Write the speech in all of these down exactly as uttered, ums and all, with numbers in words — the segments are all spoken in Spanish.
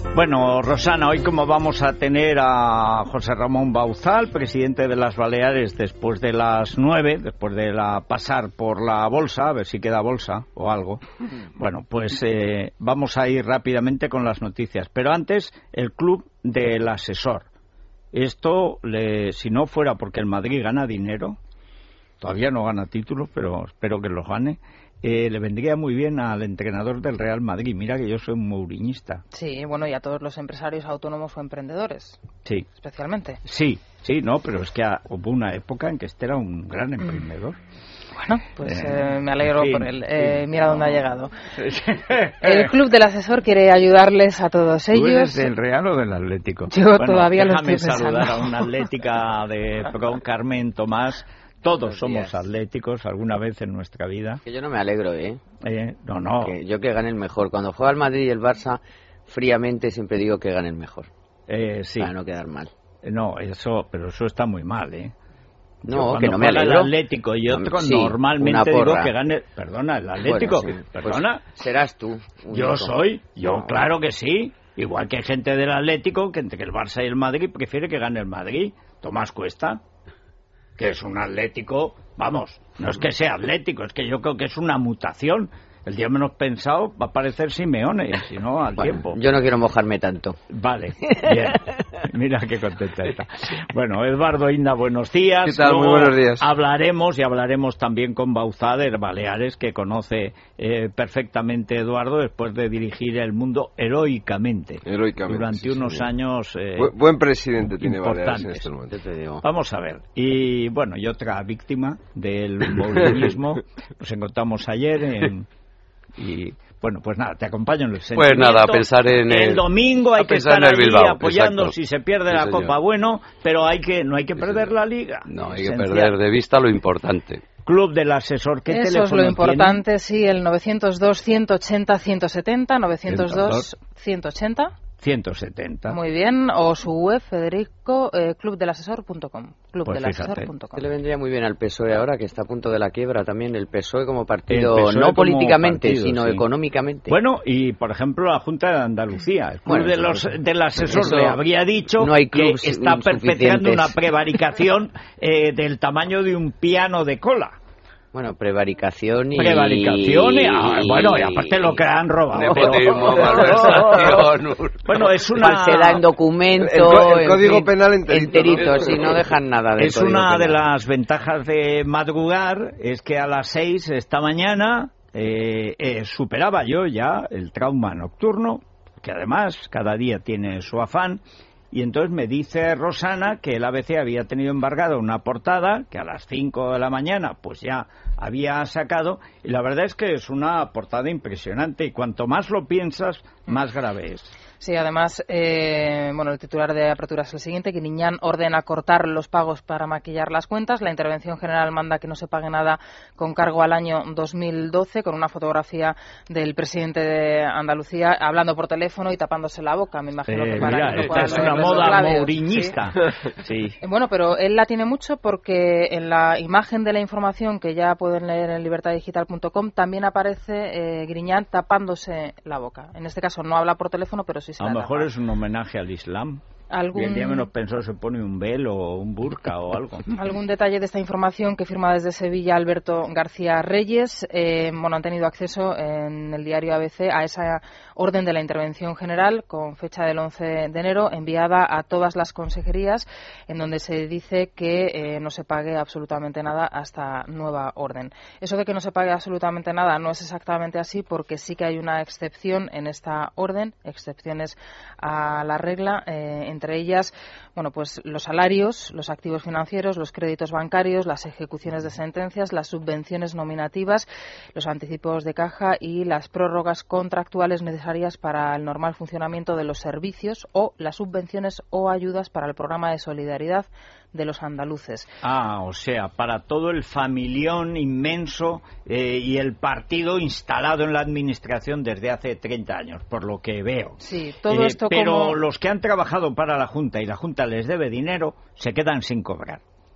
Bueno, Rosana, hoy como vamos a tener a José Ramón Bauzal, presidente de las Baleares, después de las nueve, después de la pasar por la bolsa, a ver si queda bolsa o algo. Bueno, pues eh, vamos a ir rápidamente con las noticias. Pero antes, el club del asesor. Esto, le, si no fuera porque el Madrid gana dinero, todavía no gana títulos, pero espero que los gane. Eh, le vendría muy bien al entrenador del Real Madrid. Mira que yo soy un mouriñista. Sí, bueno, y a todos los empresarios autónomos o emprendedores. Sí. Especialmente. Sí, sí, no, pero es que hubo una época en que este era un gran emprendedor. Bueno, pues eh, eh, me alegro en fin, por él. Eh, sí, mira no. dónde ha llegado. El Club del Asesor quiere ayudarles a todos ellos. ¿Tú eres del Real o del Atlético? Yo bueno, todavía lo estoy pensando. Déjame saludar pensando. a una atlética de Pro, Carmen Tomás. Todos Buenos somos días. Atléticos alguna vez en nuestra vida. Que yo no me alegro, ¿eh? eh no, no. Que yo que gane el mejor. Cuando juega el Madrid y el Barça, fríamente siempre digo que gane el mejor. Eh, sí. Para no quedar mal. No, eso, pero eso está muy mal, ¿eh? No, Yo, que no me juega alegro. el Atlético y otro, Sí, normalmente una digo porra. que gane. Perdona, el Atlético. Bueno, sí, Perdona. pues serás tú. Yo único. soy, yo No. claro que sí. Igual que hay gente del Atlético que entre el Barça y el Madrid prefiere que gane el Madrid. Tomás Cuesta, que es un Atlético, vamos, no es que sea Atlético, es que yo creo que es una mutación. El día menos pensado va a aparecer Simeone, si no al Bueno, tiempo. yo no quiero mojarme tanto. Vale, bien. Mira qué contenta está. Bueno, Eduardo Inda, buenos días. ¿Qué tal? Luego Muy buenos días. Hablaremos y hablaremos también con Bauzal de Baleares, que conoce eh, perfectamente Eduardo después de dirigir el mundo heroicamente. Heroicamente, Durante sí, unos señor. años eh, Bu- buen presidente tiene importantes. Baleares en este momento. Yo te digo. Vamos a ver. Y bueno, y otra víctima del mouriñismo. Nos encontramos ayer en... Y bueno, pues nada, te acompaño en el Pues sentimiento. nada, a pensar en el el... domingo hay a que pensar estar en el allí Bilbao, apoyando. exacto. Si se pierde Sí, la señor. Copa, bueno, pero hay que no hay que Sí, perder señor. la Liga. No, hay que Esencial. perder de vista lo importante. Club del Asesor, ¿qué Eso es teléfono lo importante, tiene? sí, el novecientos dos, ciento ochenta, ciento setenta, novecientos dos, ciento ochenta. ciento setenta. Muy bien, o su web, Federico, eh, club del asesor punto com. club del asesor punto com. Este le vendría muy bien al P S O E ahora, que está a punto de la quiebra también. El P S O E como partido, El P S O E no como políticamente, partido, sino sí. económicamente. Bueno, y por ejemplo la Junta de Andalucía, el Club Bueno, de eso los, no sé. del Asesor Eso le habría dicho no hay que clubs está perpetrando insuficientes. una prevaricación eh, del tamaño de un piano de cola. Bueno, prevaricación y... Prevaricación y, ah, bueno, y aparte lo que han robado. Nepotismo, pero- malversación. Bueno, es una... Falsedad en documento... El co- el en código fin, penal enterito, enterito, ¿no? sí, no dejan nada del Es código una de penal. las ventajas de madrugar, es que a las seis esta mañana eh, eh, superaba yo ya el trauma nocturno, que además cada día tiene su afán, y entonces me dice Rosana que el A B C había tenido embargada una portada que a las cinco de la mañana pues ya había sacado, y la verdad es que es una portada impresionante, y cuanto más lo piensas, más grave es. Sí, además, eh, bueno, el titular de apertura es el siguiente: Griñán ordena cortar los pagos para maquillar las cuentas. La Intervención General manda que no se pague nada con cargo al año dos mil doce, con una fotografía del presidente de Andalucía hablando por teléfono y tapándose la boca, me imagino Eh, que para mira, que no esta puedan es leer una los moda labios. mouriñista. Sí. Eh, Bueno, pero él la tiene mucho porque en la imagen de la información que ya pueden leer en libertad digital punto com también aparece eh, Griñán tapándose la boca. En este caso no habla por teléfono, pero sí se A la lo mejor tapa. es un homenaje al Islam. ¿Algún... Y el día menos pensó se pone un velo o un burka o algo. Algún detalle de esta información que firma desde Sevilla Alberto García Reyes. Eh, bueno, han tenido acceso en el diario A B C a esa orden de la Intervención General con fecha del once de enero enviada a todas las consejerías, en donde se dice que eh, no se pague absolutamente nada hasta nueva orden. Eso de que no se pague absolutamente nada no es exactamente así, porque sí que hay una excepción en esta orden, excepciones a la regla, eh, entre ellas, bueno, pues los salarios, los activos financieros, los créditos bancarios, las ejecuciones de sentencias, las subvenciones nominativas, los anticipos de caja y las prórrogas contractuales necesarias para el normal funcionamiento de los servicios, o las subvenciones o ayudas para el programa de solidaridad de los andaluces. Ah, o sea, para todo el familión inmenso eh, y el partido instalado en la administración desde hace treinta años, por lo que veo. Sí, todo Eh, esto pero como... los que han trabajado para la Junta y la Junta les debe dinero, se quedan sin cobrar.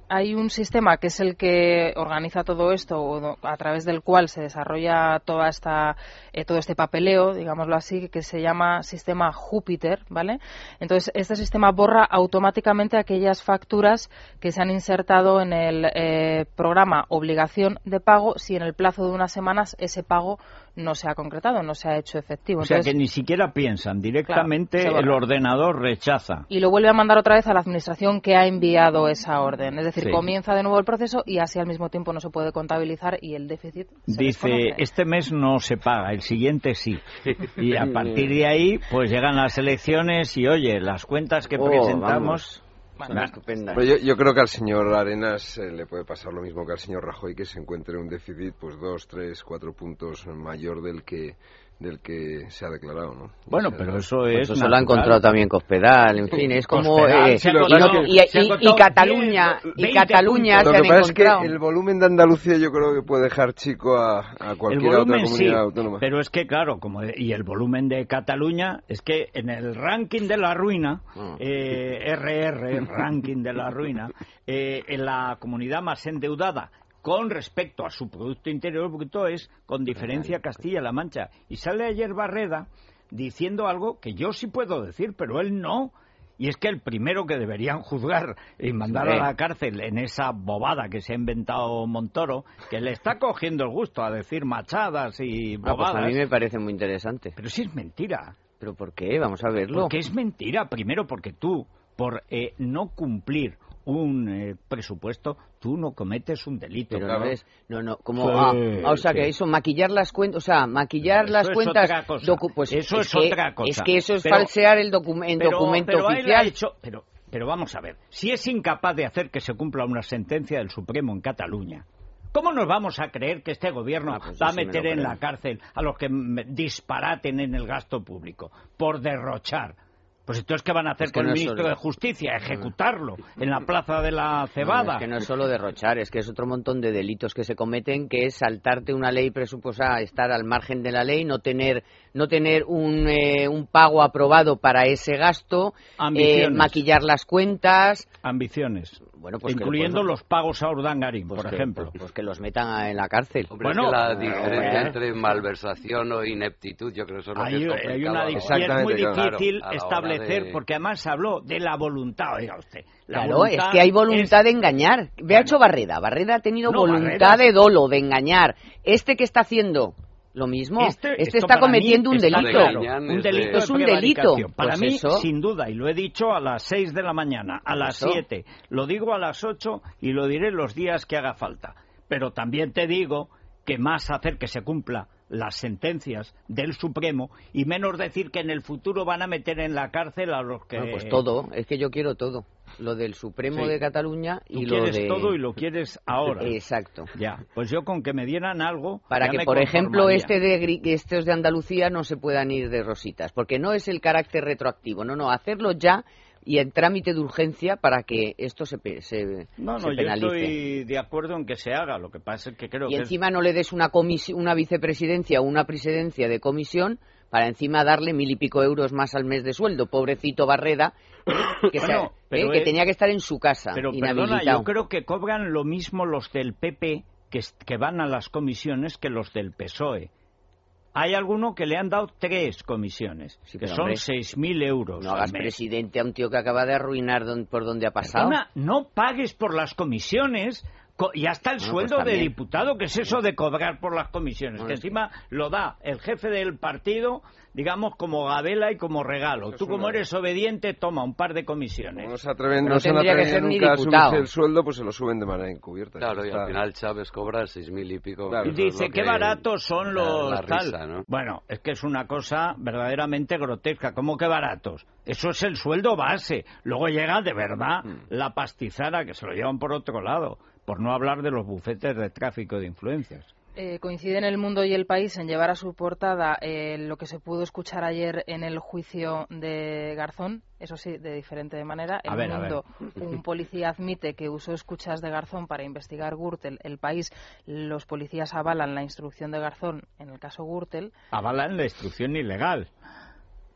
hay un sistema que es el que organiza todo esto, o a través del cual se desarrolla toda esta, eh, todo este papeleo, digámoslo así, que se llama sistema Júpiter, ¿vale? Entonces, este sistema borra automáticamente aquellas facturas que se han insertado en el eh, programa obligación de pago si en el plazo de unas semanas ese pago no se ha concretado, no se ha hecho efectivo. O sea, Entonces, que ni siquiera piensan, directamente claro, el ordenador rechaza. Y lo vuelve a mandar otra vez a la administración que ha enviado esa orden. Es decir, Sí. comienza de nuevo el proceso y así al mismo tiempo no se puede contabilizar y el déficit se Dice, desconoce. este mes no se paga, el siguiente sí. Y a partir de ahí, pues llegan las elecciones y, oye, las cuentas que Oh, presentamos... Son Nah. estupendas. Pero yo, yo creo que al señor Arenas eh, le puede pasar lo mismo que al señor Rajoy, que se encuentre un déficit pues dos, tres, cuatro puntos mayor del que del que se ha declarado, ¿no? Bueno, Ese pero es- eso Pues es eso lo ha natural. encontrado también Cospedal, en fin, es como... Cospedal eh, se ha y, no- encontrado- y- se ha y- y encontrado Cataluña, diez, y veinte Cataluña puntos. se Lo han que pasa es que encontrado... el volumen de Andalucía yo creo que puede dejar chico a, a El cualquier otra volumen comunidad sí, autónoma. pero es que claro, como y el volumen de Cataluña es que en el ranking de la ruina, Ah. eh, R R, ranking de la ruina, eh, en la comunidad más endeudada con respecto a su Producto Interior Bruto es con diferencia Castilla-La Mancha. Y sale ayer Barreda diciendo algo que yo sí puedo decir, pero él no. Y es que el primero que deberían juzgar y mandar Sí. a la cárcel en esa bobada que se ha inventado Montoro, que le está cogiendo el gusto a decir machadas y Ah, pues bobadas, a mí me parece muy interesante. pero sí es mentira. ¿Pero por qué? Vamos a verlo. Porque es mentira. Primero porque tú, por eh, no cumplir un eh, presupuesto, tú no cometes un delito. Pero claro. no es, no, no, como, Sí, ah, ah, o sea, sí. que eso, maquillar las cuentas, o sea, maquillar Eso las es cuentas, otra cosa. docu- pues Eso es que, otra cosa. Es que eso es Pero- falsear el docu- el Pero- documento pero él ha oficial. hecho- pero, pero vamos a ver, si es incapaz de hacer que se cumpla una sentencia del Supremo en Cataluña, ¿cómo nos vamos a creer que este gobierno Ah, pues va a eso sí me meter lo en creo. la cárcel a los que m- disparaten en el gasto público por derrochar? Pues entonces, ¿qué van a hacer Es que con no el es ministro solo- de Justicia? ¿Ejecutarlo en la plaza de la No, Cebada? es que no es solo derrochar, es que es otro montón de delitos que se cometen, que es saltarte una ley presupuestada, estar al margen de la ley, no tener no tener un, eh, un pago aprobado para ese gasto, eh, Ambiciones. maquillar las cuentas, Ambiciones. bueno, pues que- incluyendo pues, los pagos a Urdangarín, pues por que- ejemplo. pues que los metan a- en la cárcel. Hombre, Bueno, es que la eh, diferencia eh. entre malversación o ineptitud, yo creo que eso es lo que Hay, es hay complicado una a la y hora- es muy Exactamente, claro. difícil Claro, a la hora establecer, de- porque además se habló de la voluntad, oiga usted. La Claro, voluntad es que hay voluntad es- de engañar. Ve, Bueno. ha hecho Barreda. Barreda ha tenido No, voluntad Barreda- de dolo, de engañar. Este que está haciendo lo mismo, este, esto está para cometiendo mí un está delito. claro, Guiñán un es delito de- de Es un delito. prevaricación. Para Pues mí, eso. sin duda, y lo he dicho a las seis de la mañana, a las Eso. siete, lo digo a las ocho y lo diré los días que haga falta. Pero también te digo que más hacer que se cumpla las sentencias del Supremo y menos decir que en el futuro van a meter en la cárcel a los que... Bueno, pues todo, es que yo quiero todo. Lo del Supremo Sí. de Cataluña Tú y lo quieres de... todo y lo quieres ahora. Exacto. Ya, pues yo con que me dieran algo... Para ya que, me por ejemplo, conformaría. este de gri- estos de Andalucía no se puedan ir de rositas, porque no es el carácter retroactivo, no, no, hacerlo ya y en trámite de urgencia para que esto se, pe- se, No, se no, yo penalice. estoy de acuerdo en que se haga. Lo que pasa es que creo Y que es- encima no le des una, comisi- una vicepresidencia o una presidencia de comisión para encima darle mil y pico euros más al mes de sueldo. Pobrecito Barreda, que, se- Bueno, pero eh, que es- tenía que estar en su casa, Pero perdona, inhabilitado. yo creo que cobran lo mismo los del P P que, es- que van a las comisiones que los del P S O E. Hay alguno que le han dado tres comisiones, Sí, que pero, son hombre, seis mil euros No al hagas mes. presidente a un tío que acaba de arruinar don- por donde ha pasado. Perdona, no pagues por las comisiones. co- Y hasta el Bueno, sueldo pues de también. diputado, que es eso de cobrar por las comisiones, Bueno, que es que- encima lo da el jefe del partido, digamos, como gabela y como regalo. Eso es Tú, como una- eres obediente, toma un par de comisiones. Como no se atreven, No no se han tendría que atrevido ser ni nunca a diputado. subirse el sueldo, pues se lo suben de manera encubierta. Claro, Eso y al está- final Chávez cobra seis mil y pico. Claro. Y Eso es dice, lo qué que baratos son da los la tal. risa, ¿no? Bueno, es que es una cosa verdaderamente grotesca. ¿Cómo que baratos? Eso es el sueldo base. Luego llega de verdad la pastizara, que se lo llevan por otro lado. Por no hablar de los bufetes de tráfico de influencias. Eh, coinciden El Mundo y El País en llevar a su portada eh, lo que se pudo escuchar ayer en el juicio de Garzón, eso sí, de diferente manera. A El ver, a Mundo, un policía admite que usó escuchas de Garzón para investigar Gürtel. El País, los policías avalan la instrucción de Garzón en el caso Gürtel. Avalan la instrucción ilegal.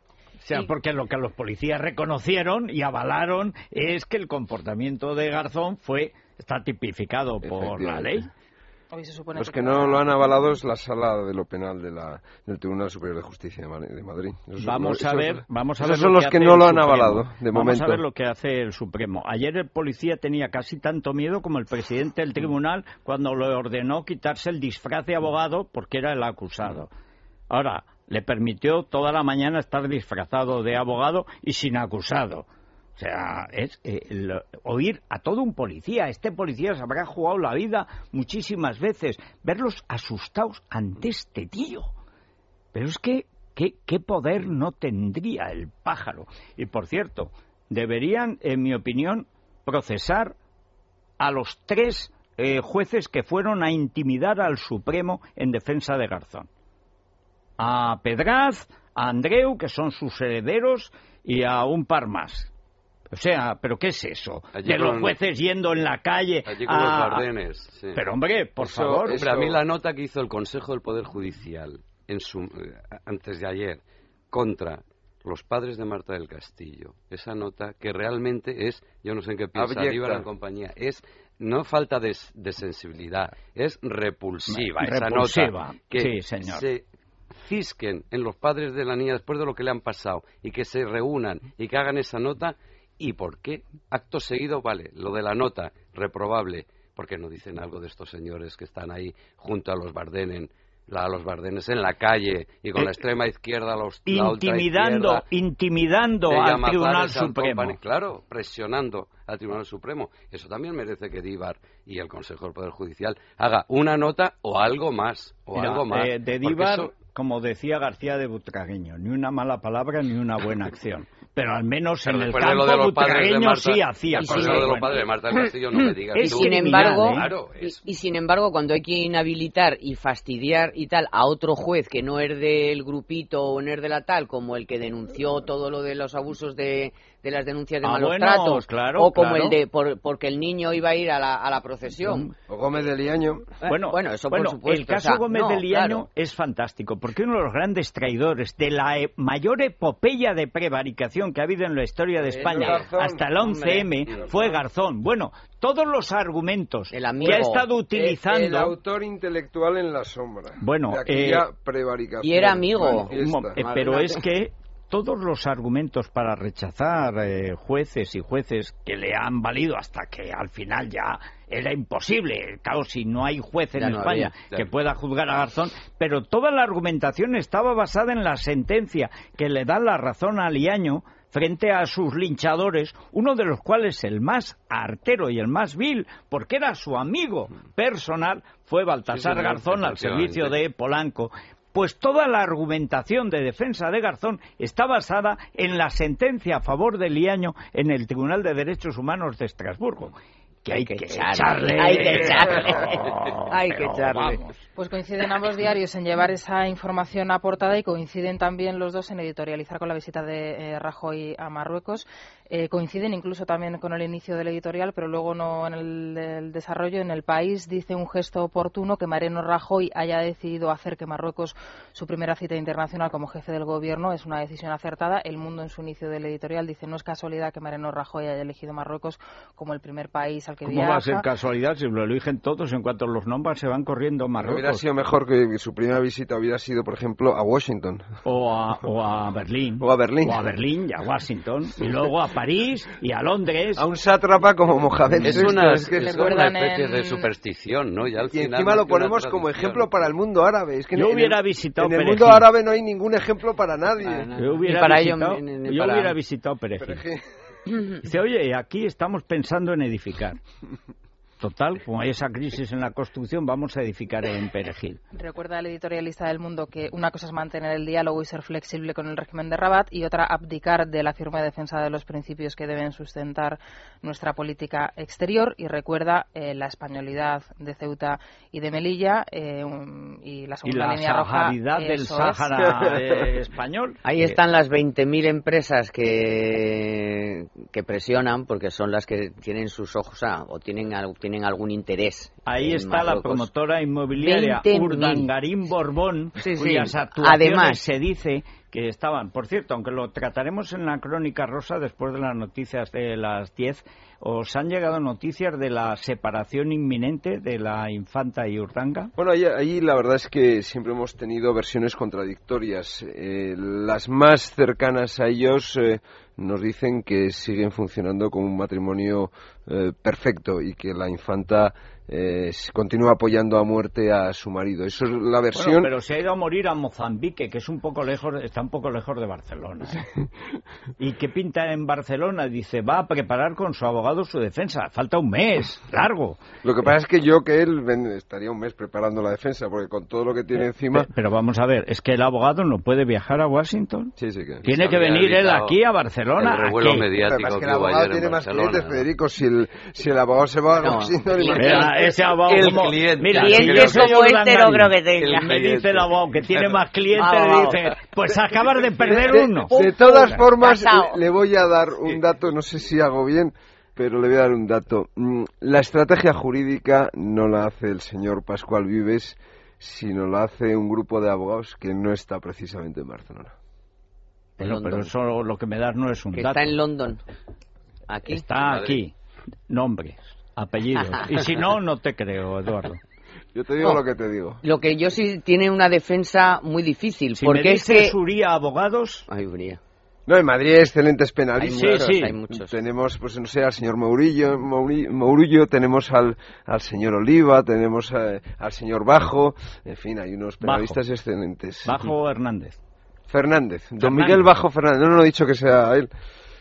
sea, porque lo que los policías reconocieron y avalaron es que el comportamiento de Garzón fue está tipificado por la ley. Hoy se supone Los que que no lo han avalado es la Sala de lo Penal de la, del Tribunal Superior de Justicia de Madrid. Esos vamos son, a ver, esos, vamos a esos ver son lo los que, que hace no lo el han Supremo. avalado, de vamos momento. a ver lo que hace el Supremo. Ayer el policía tenía casi tanto miedo como el presidente del tribunal cuando le ordenó quitarse el disfraz de abogado porque era el acusado. Ahora, le permitió toda la mañana estar disfrazado de abogado y sin acusado. O sea, es eh, el, oír a todo un policía. Este policía se habrá jugado la vida muchísimas veces. Verlos asustados ante este tío. Pero es que, ¿qué, qué poder no tendría el pájaro? Y por cierto, deberían, en mi opinión, procesar a los tres eh, jueces que fueron a intimidar al Supremo en defensa de Garzón. A Pedraz, a Andreu, que son sus herederos, y a un par más. O sea, ¿pero qué es eso? Allí de con, los jueces yendo en la calle allí con a... los Bardenes, sí. Pero hombre, por eso, favor. Hombre, eso... a mí la nota que hizo el Consejo del Poder Judicial en su, antes de ayer contra los padres de Marta del Castillo, esa nota que realmente es, yo no sé en qué piensa Aníbal en compañía, es no falta de, de sensibilidad, es repulsiva, esa repulsiva. nota que sí, señor. se cisquen en los padres de la niña después de lo que le han pasado y que se reúnan y que hagan esa nota. ¿Y por qué? Acto seguido, vale, lo de la nota, reprobable, porque no dicen algo de estos señores que están ahí junto a los Bardenen, la, a los Bardenes en la calle y con eh, la extrema izquierda, los, intimidando, la intimidando al Tribunal Supremo. Company, claro, presionando al Tribunal Supremo. Eso también merece que Díbar y el Consejo del Poder Judicial haga una nota o algo más, o Mira, algo más. Eh, de Díbar, eso... como decía García de Butragueño, ni una mala palabra ni una buena acción. Pero al menos pero en el campo de butragueño sí hacía cosas. Lo de los padres de Marta del Castillo no me digas. Y sin embargo, ¿eh? claro, y, y sin embargo, cuando hay que inhabilitar y fastidiar y tal a otro juez que no es del grupito o no es de la tal, como el que denunció todo lo de los abusos de, de las denuncias de ah, malos bueno, tratos, claro, o como claro. el de por, porque el niño iba a ir a la, a la procesión. O Gómez de Liaño. Bueno, bueno, eso bueno, por supuesto. el caso o sea, Gómez no, de Liaño claro. es fantástico, porque uno de los grandes traidores de la e mayor epopeya de prevaricación que ha habido en la historia de España Garzón, hasta el once eme hombre, fue Garzón. Bueno, todos los argumentos el amigo, que ha estado utilizando... El, el autor intelectual en la sombra. Bueno, de aquella eh, prevaricación. Y era amigo. Eh, pero es que todos los argumentos para rechazar eh, jueces y jueces que le han valido hasta que al final ya era imposible, claro, si no hay juez en ya no España había, que pueda juzgar a Garzón, pero toda la argumentación estaba basada en la sentencia que le da la razón a Liaño frente a sus linchadores, uno de los cuales el más artero y el más vil, porque era su amigo personal, fue Baltasar sí, Garzón al servicio de Polanco. Pues toda la argumentación de defensa de Garzón está basada en la sentencia a favor de Liaño en el Tribunal de Derechos Humanos de Estrasburgo. Que hay, hay que, que echarle, echarle. Hay que echarle. Oh, hay que echarle. Vamos. Pues coinciden ambos diarios en llevar esa información aportada y coinciden también los dos en editorializar con la visita de eh, Rajoy a Marruecos. Eh, coinciden incluso también con el inicio del editorial, pero luego no en el, el desarrollo. En El País dice un gesto oportuno que Mariano Rajoy haya decidido hacer que Marruecos su primera cita internacional como jefe del gobierno es una decisión acertada. El Mundo en su inicio del editorial dice no es casualidad que Mariano Rajoy haya elegido Marruecos como el primer país al que ¿Cómo viaja. va a ser casualidad si lo eligen todos? En cuanto los nombres se van corriendo a Marruecos. Hubiera sido mejor que su primera visita hubiera sido, por ejemplo, a Washington. O a, o a Berlín. O a Berlín. O a Berlín y a Washington. Y luego a París y a Londres. A un sátrapa como Mohamed. Es una, es que es es una especie en... de superstición, ¿no? Y, al y final encima lo más que una ponemos como tradición. ejemplo para el mundo árabe. Es que yo en hubiera el, visitado En el Perejil. mundo árabe no hay ningún ejemplo para nadie. Para nada. Yo hubiera, para visitado, ello, ni, ni yo para... hubiera visitado Perejil. Perejil. Dice, oye, aquí estamos pensando en edificar. Total, como hay esa crisis en la construcción, vamos a edificar en Perejil. Recuerda el editorialista del Mundo que una cosa es mantener el diálogo y ser flexible con el régimen de Rabat y otra abdicar de la firme defensa de los principios que deben sustentar nuestra política exterior. Y recuerda eh, la españolidad de Ceuta y de Melilla eh, um, y la segunda y la línea roja. saharidad del Sáhara eh, español. Ahí están las veinte mil empresas que, que presionan porque son las que tienen sus ojos ah, o tienen algo tienen algún interés Ahí está Marruecos. La promotora inmobiliaria Urdangarín Borbón, sí, sí. cuyas actuaciones Además, se dice que estaban. Por cierto, aunque lo trataremos en la Crónica Rosa después de las noticias de las diez, ¿os han llegado noticias de la separación inminente de la infanta y Urdanga? Bueno, ahí, ahí la verdad es que siempre hemos tenido versiones contradictorias. Eh, las más cercanas a ellos eh, nos dicen que siguen funcionando como un matrimonio eh, perfecto y que la infanta eh, continúa apoyando a muerte a su marido. Eso es la versión. Bueno, pero se ha ido a morir a Mozambique, que es un poco lejos, está un poco lejos de Barcelona. ¿Y qué pinta en Barcelona? Dice, va a preparar con su abogado su defensa. Falta un mes, largo. Lo que pasa es que yo que él ven, estaría un mes preparando la defensa, porque con todo lo que tiene encima. Pero, pero vamos a ver, es que el abogado no puede viajar a Washington. Sí, sí que. Tiene que venir él aquí a Barcelona. El revuelo aquí. mediático es que que el abogado tiene más clientes, ¿no? Federico. Si el, si el abogado se va a Washington, no, mira, ese abogado el como, cliente, mira, clientes si como este no creo que tenga. Me dice el abogado que tiene más clientes, ah, dice, pues acabas de perder de, uno. De, de todas formas, le, le voy a dar un dato, no sé si hago bien, pero le voy a dar un dato. La estrategia jurídica no la hace el señor Pascual Vives, sino la hace un grupo de abogados que no está precisamente en Barcelona. Bueno, pero eso lo que me das no es un que dato. Está en London. Aquí. Está aquí. Nombres, apellidos. Y si no, no te creo, Eduardo. Yo te digo no, lo que te digo. Lo que yo sí tiene una defensa muy difícil. Si porque me dices es que... Uría Abogados... Ay, Uría. No, en Madrid hay excelentes penalistas. Hay muchos, sí, sí. hay muchos. Tenemos, pues no sé, al señor Mourillo, Mourullo, tenemos al, al señor Oliva, tenemos a, al señor Bajo, en fin, hay unos penalistas Bajo. excelentes. Bajo Hernández. Fernández, don Fernández. Miguel Bajo Fernández, no, no, no he dicho que sea él.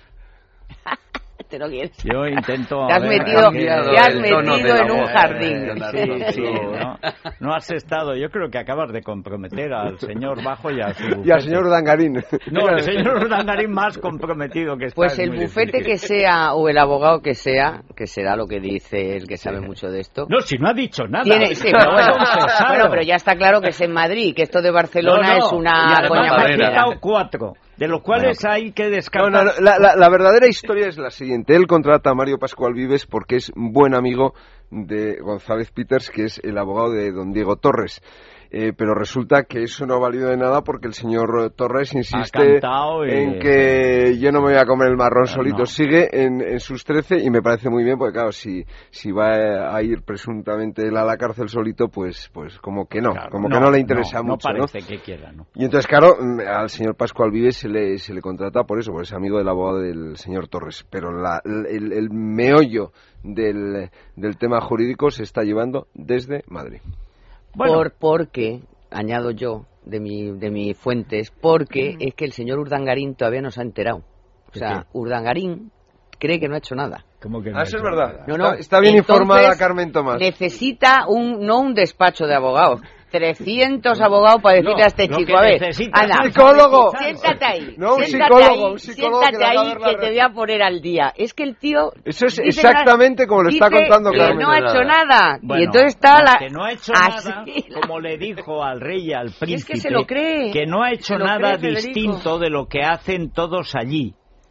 Te lo quieres. Yo intento... Te has ver, metido, cambiado, te has el metido tono en un voz. jardín. Sí, sí, no, no has estado. Yo creo que acabas de comprometer al señor Bajo y a su bufete. Y al señor Dangarín. No, el señor Dangarín más comprometido que está. Pues el bufete que sea o el abogado que sea, que será lo que dice el que sabe mucho de esto. No, si no ha dicho nada. Tiene, sí, pero bueno, bueno, pero ya está claro que es en Madrid, que esto de Barcelona no, no, es una coña más. He citado cuatro, de los cuales bueno, hay que descartar. No, no, la, la, la verdadera historia es la siguiente. Él contrata a Mario Pascual Vives porque es buen amigo de González Peters, que es el abogado de don Diego Torres. Eh, pero resulta que eso no ha valido de nada porque el señor Torres insiste y... en que yo no me voy a comer el marrón pero solito. No. Sigue en, en sus trece y me parece muy bien porque, claro, si, si va a ir presuntamente él a la cárcel solito, pues pues como que no, claro, como no, que no le interesa no, mucho. No parece ¿no? que quiera, ¿no? Y entonces, claro, al señor Pascual Vives se le, se le contrata por eso, porque es amigo del abogado del señor Torres. Pero la, el, el meollo del, del tema jurídico se está llevando desde Madrid. Bueno. Por, porque, añado yo, de mi, de mis fuentes, porque mm. es que el señor Urdangarín todavía no se ha enterado. O sea, ¿qué? Urdangarín cree que no ha hecho nada. ¿Cómo que no ah, eso es verdad. No, no. Está, está bien Entonces, informada Carmen Tomás. Necesita un, no un despacho de abogados, trescientos abogados para decirle no, a este chico, a ver, Ana, psicólogo. Siéntate ahí. No, un siéntate psicólogo, ahí, un psicólogo siéntate que, ahí que te voy a poner al día. Es que el tío... Eso es exactamente como lo está contando que Carmen. no ha hecho nada. Bueno, y entonces está la... Que no ha hecho así, nada, como le dijo al rey y al príncipe. Es que se lo cree. Que no ha hecho nada cree, distinto de lo que hacen todos allí.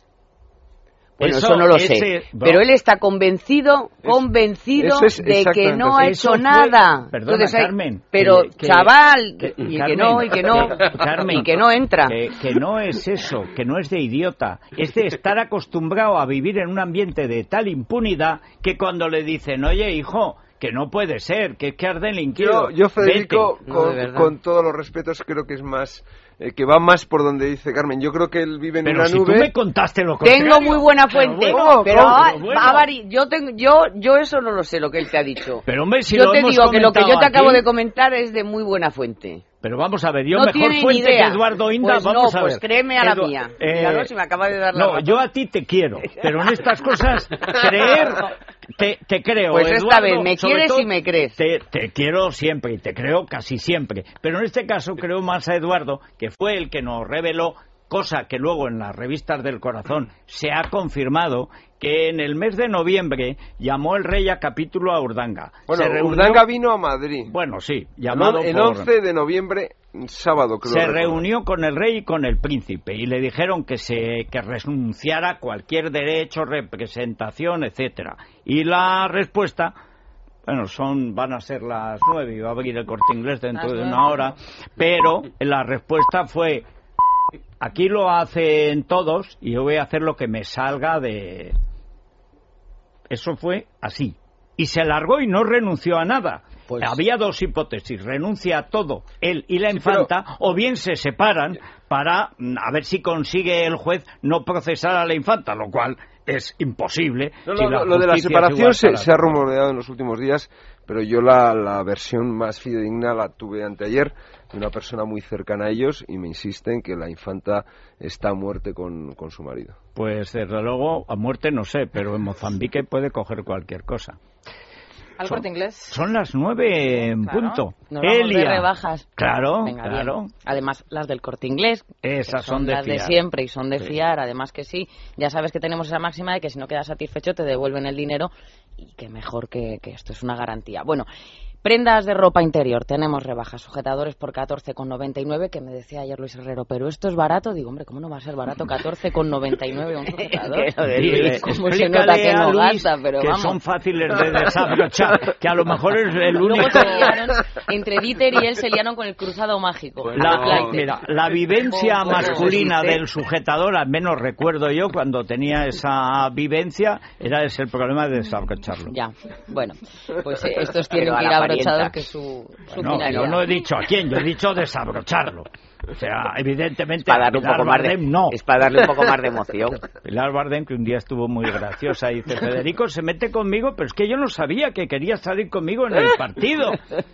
Bueno, eso, eso no lo ese, sé, bro, pero él está convencido, convencido es, de que no ha hecho fue, nada. Perdona, Entonces, Carmen. Pero, que, chaval, que, y Carmen, que no, y que no, que, Carmen, y que no entra. Que, que no es eso, que no es de idiota. Es de estar acostumbrado a vivir en un ambiente de tal impunidad que cuando le dicen, oye, hijo... que no puede ser, que es que has delinquido. Yo, yo Federico, no, con, con todos los respetos, creo que es más, eh, que va más por donde dice Carmen. Yo creo que él vive en pero una si nube. Tú me contaste lo contrario. Tengo muy buena fuente, pero, bueno, pero, ¿cómo? ah, pero bueno. Avari, yo tengo, yo, yo eso no lo sé lo que él te ha dicho. Pero hombre, si yo lo te hemos digo que lo que yo te aquí, acabo de comentar es de muy buena fuente. Pero vamos a ver, yo no mejor fuente que Eduardo Inda, pues vamos no, a ver. Pues créeme a la Edu mía. eh, Míralo, si me acaba de dar la No, razón. yo a ti te quiero, pero en estas cosas creer, te, te creo. Pues Eduardo, esta vez me quieres todo, y me crees. Te, te quiero siempre y te creo casi siempre. Pero en este caso creo más a Eduardo, que fue el que nos reveló, cosa que luego en las revistas del corazón se ha confirmado, que en el mes de noviembre llamó el rey a capítulo a Urdanga. Bueno, se reunió... Urdanga vino a Madrid. Bueno, sí, llamado el por... once de noviembre, sábado, creo. Se reunió con el rey y con el príncipe y le dijeron que se que renunciara a cualquier derecho, representación, etcétera. Y la respuesta Bueno, son, van a ser las nueve y va a abrir el Corte Inglés dentro de una hora, pero la respuesta fue, aquí lo hacen todos y yo voy a hacer lo que me salga de... Eso fue así. Y se largó y no renunció a nada. Pues... Había dos hipótesis, renuncia a todo él y la infanta, sí, pero... o bien se separan para a ver si consigue el juez no procesar a la infanta, lo cual es imposible. No, no, si lo, lo de la separación se, se ha rumoreado en los últimos días, pero yo la, la versión más fidedigna la tuve anteayer de una persona muy cercana a ellos y me insiste en que la infanta está a muerte con, con su marido. Pues desde luego a muerte no sé, pero en Mozambique puede coger cualquier cosa. ¿Al Corte Inglés? Son las nueve en claro. punto. Nos vamos Elia. de rebajas. Claro, Venga, claro. Bien. Además, las del Corte Inglés. Esas son, son de las fiar. de siempre y son de sí. fiar. Además que sí, ya sabes que tenemos esa máxima de que si no quedas satisfecho te devuelven el dinero y que mejor que, que esto es una garantía. Bueno, prendas de ropa interior. Tenemos rebajas. Sujetadores por catorce con noventa y nueve, que me decía ayer Luis Herrero, pero esto es barato. Digo, hombre, ¿cómo no va a ser barato? catorce con noventa y nueve un sujetador. Dile, ¿Cómo se nota que no Luis gasta? Pero que vamos. son fáciles de desabrochar, que a lo mejor es el único... Luego se liaron, entre Dieter y él se liaron con el cruzado mágico. Bueno, la, mira, la vivencia oh, masculina oh, del sujetador, al menos recuerdo yo cuando tenía esa vivencia, era ese el problema de desabrocharlo. Ya, bueno, pues eh, estos tienen que ir abrochados, que su, su no, finalidad. Yo no he dicho a quién, yo he dicho desabrocharlo. O sea, evidentemente para darle un poco más de, no. es para darle un poco más de emoción. Pilar Bardem, que un día estuvo muy graciosa, dice, Federico se mete conmigo, pero es que yo no sabía que quería salir conmigo en el partido.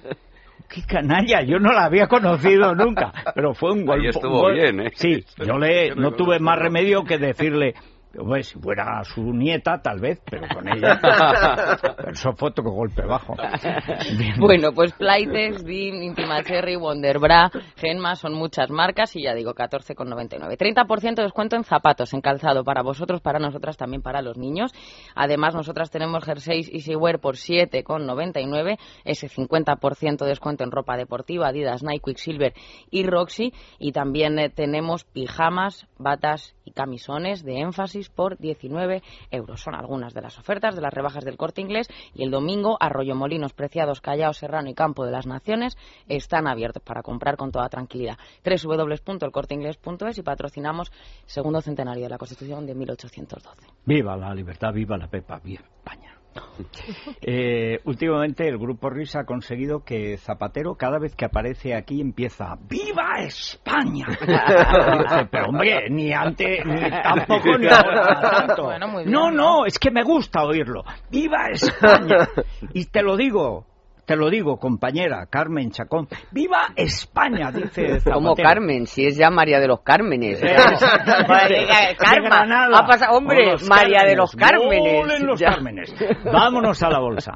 ¡Qué canalla! Yo no la había conocido nunca, pero fue un golpe. Ahí estuvo gol... bien, ¿eh? Sí, yo le, no tuve más remedio que decirle... Pues si fuera su nieta, tal vez, pero con ella. Pero eso fue otro golpe bajo. Bien. Bueno, pues Playtex, Dean, Intima Cherry, Wonderbra, Genma, son muchas marcas y ya digo, catorce con noventa y nueve. treinta por ciento de descuento en zapatos, en calzado, para vosotros, para nosotras, también para los niños. Además, nosotras tenemos jerseys Easywear por siete con noventa y nueve, ese cincuenta por ciento de descuento en ropa deportiva, Adidas, Nike, Quicksilver y Roxy. Y también eh, tenemos pijamas, batas y camisones de énfasis por diecinueve euros. Son algunas de las ofertas de las rebajas del Corte Inglés, y el domingo Arroyomolinos, Preciados, Callao, Serrano y Campo de las Naciones están abiertos para comprar con toda tranquilidad. doble u doble u doble u punto el corte inglés punto es, y patrocinamos segundo centenario de la Constitución de mil ochocientos doce. Viva la libertad, viva la Pepa, viva España. Eh, últimamente el Grupo Risa ha conseguido que Zapatero, cada vez que aparece aquí, empieza ¡Viva España! Dice, pero hombre, ni antes, ni tampoco, ni ahora tanto. Bueno, muy bien, no, no, es que me gusta oírlo. ¡Viva España! Y te lo digo, te lo digo, compañera Carmen Chacón, ¡viva España! Dice Zapatero. ¿Cómo Carmen? Si es ya María de los Cármenes. Eh, Carmen, ha pasado, hombre, María Cármenes, de los Cármenes. Los Cármenes. Vámonos a la bolsa.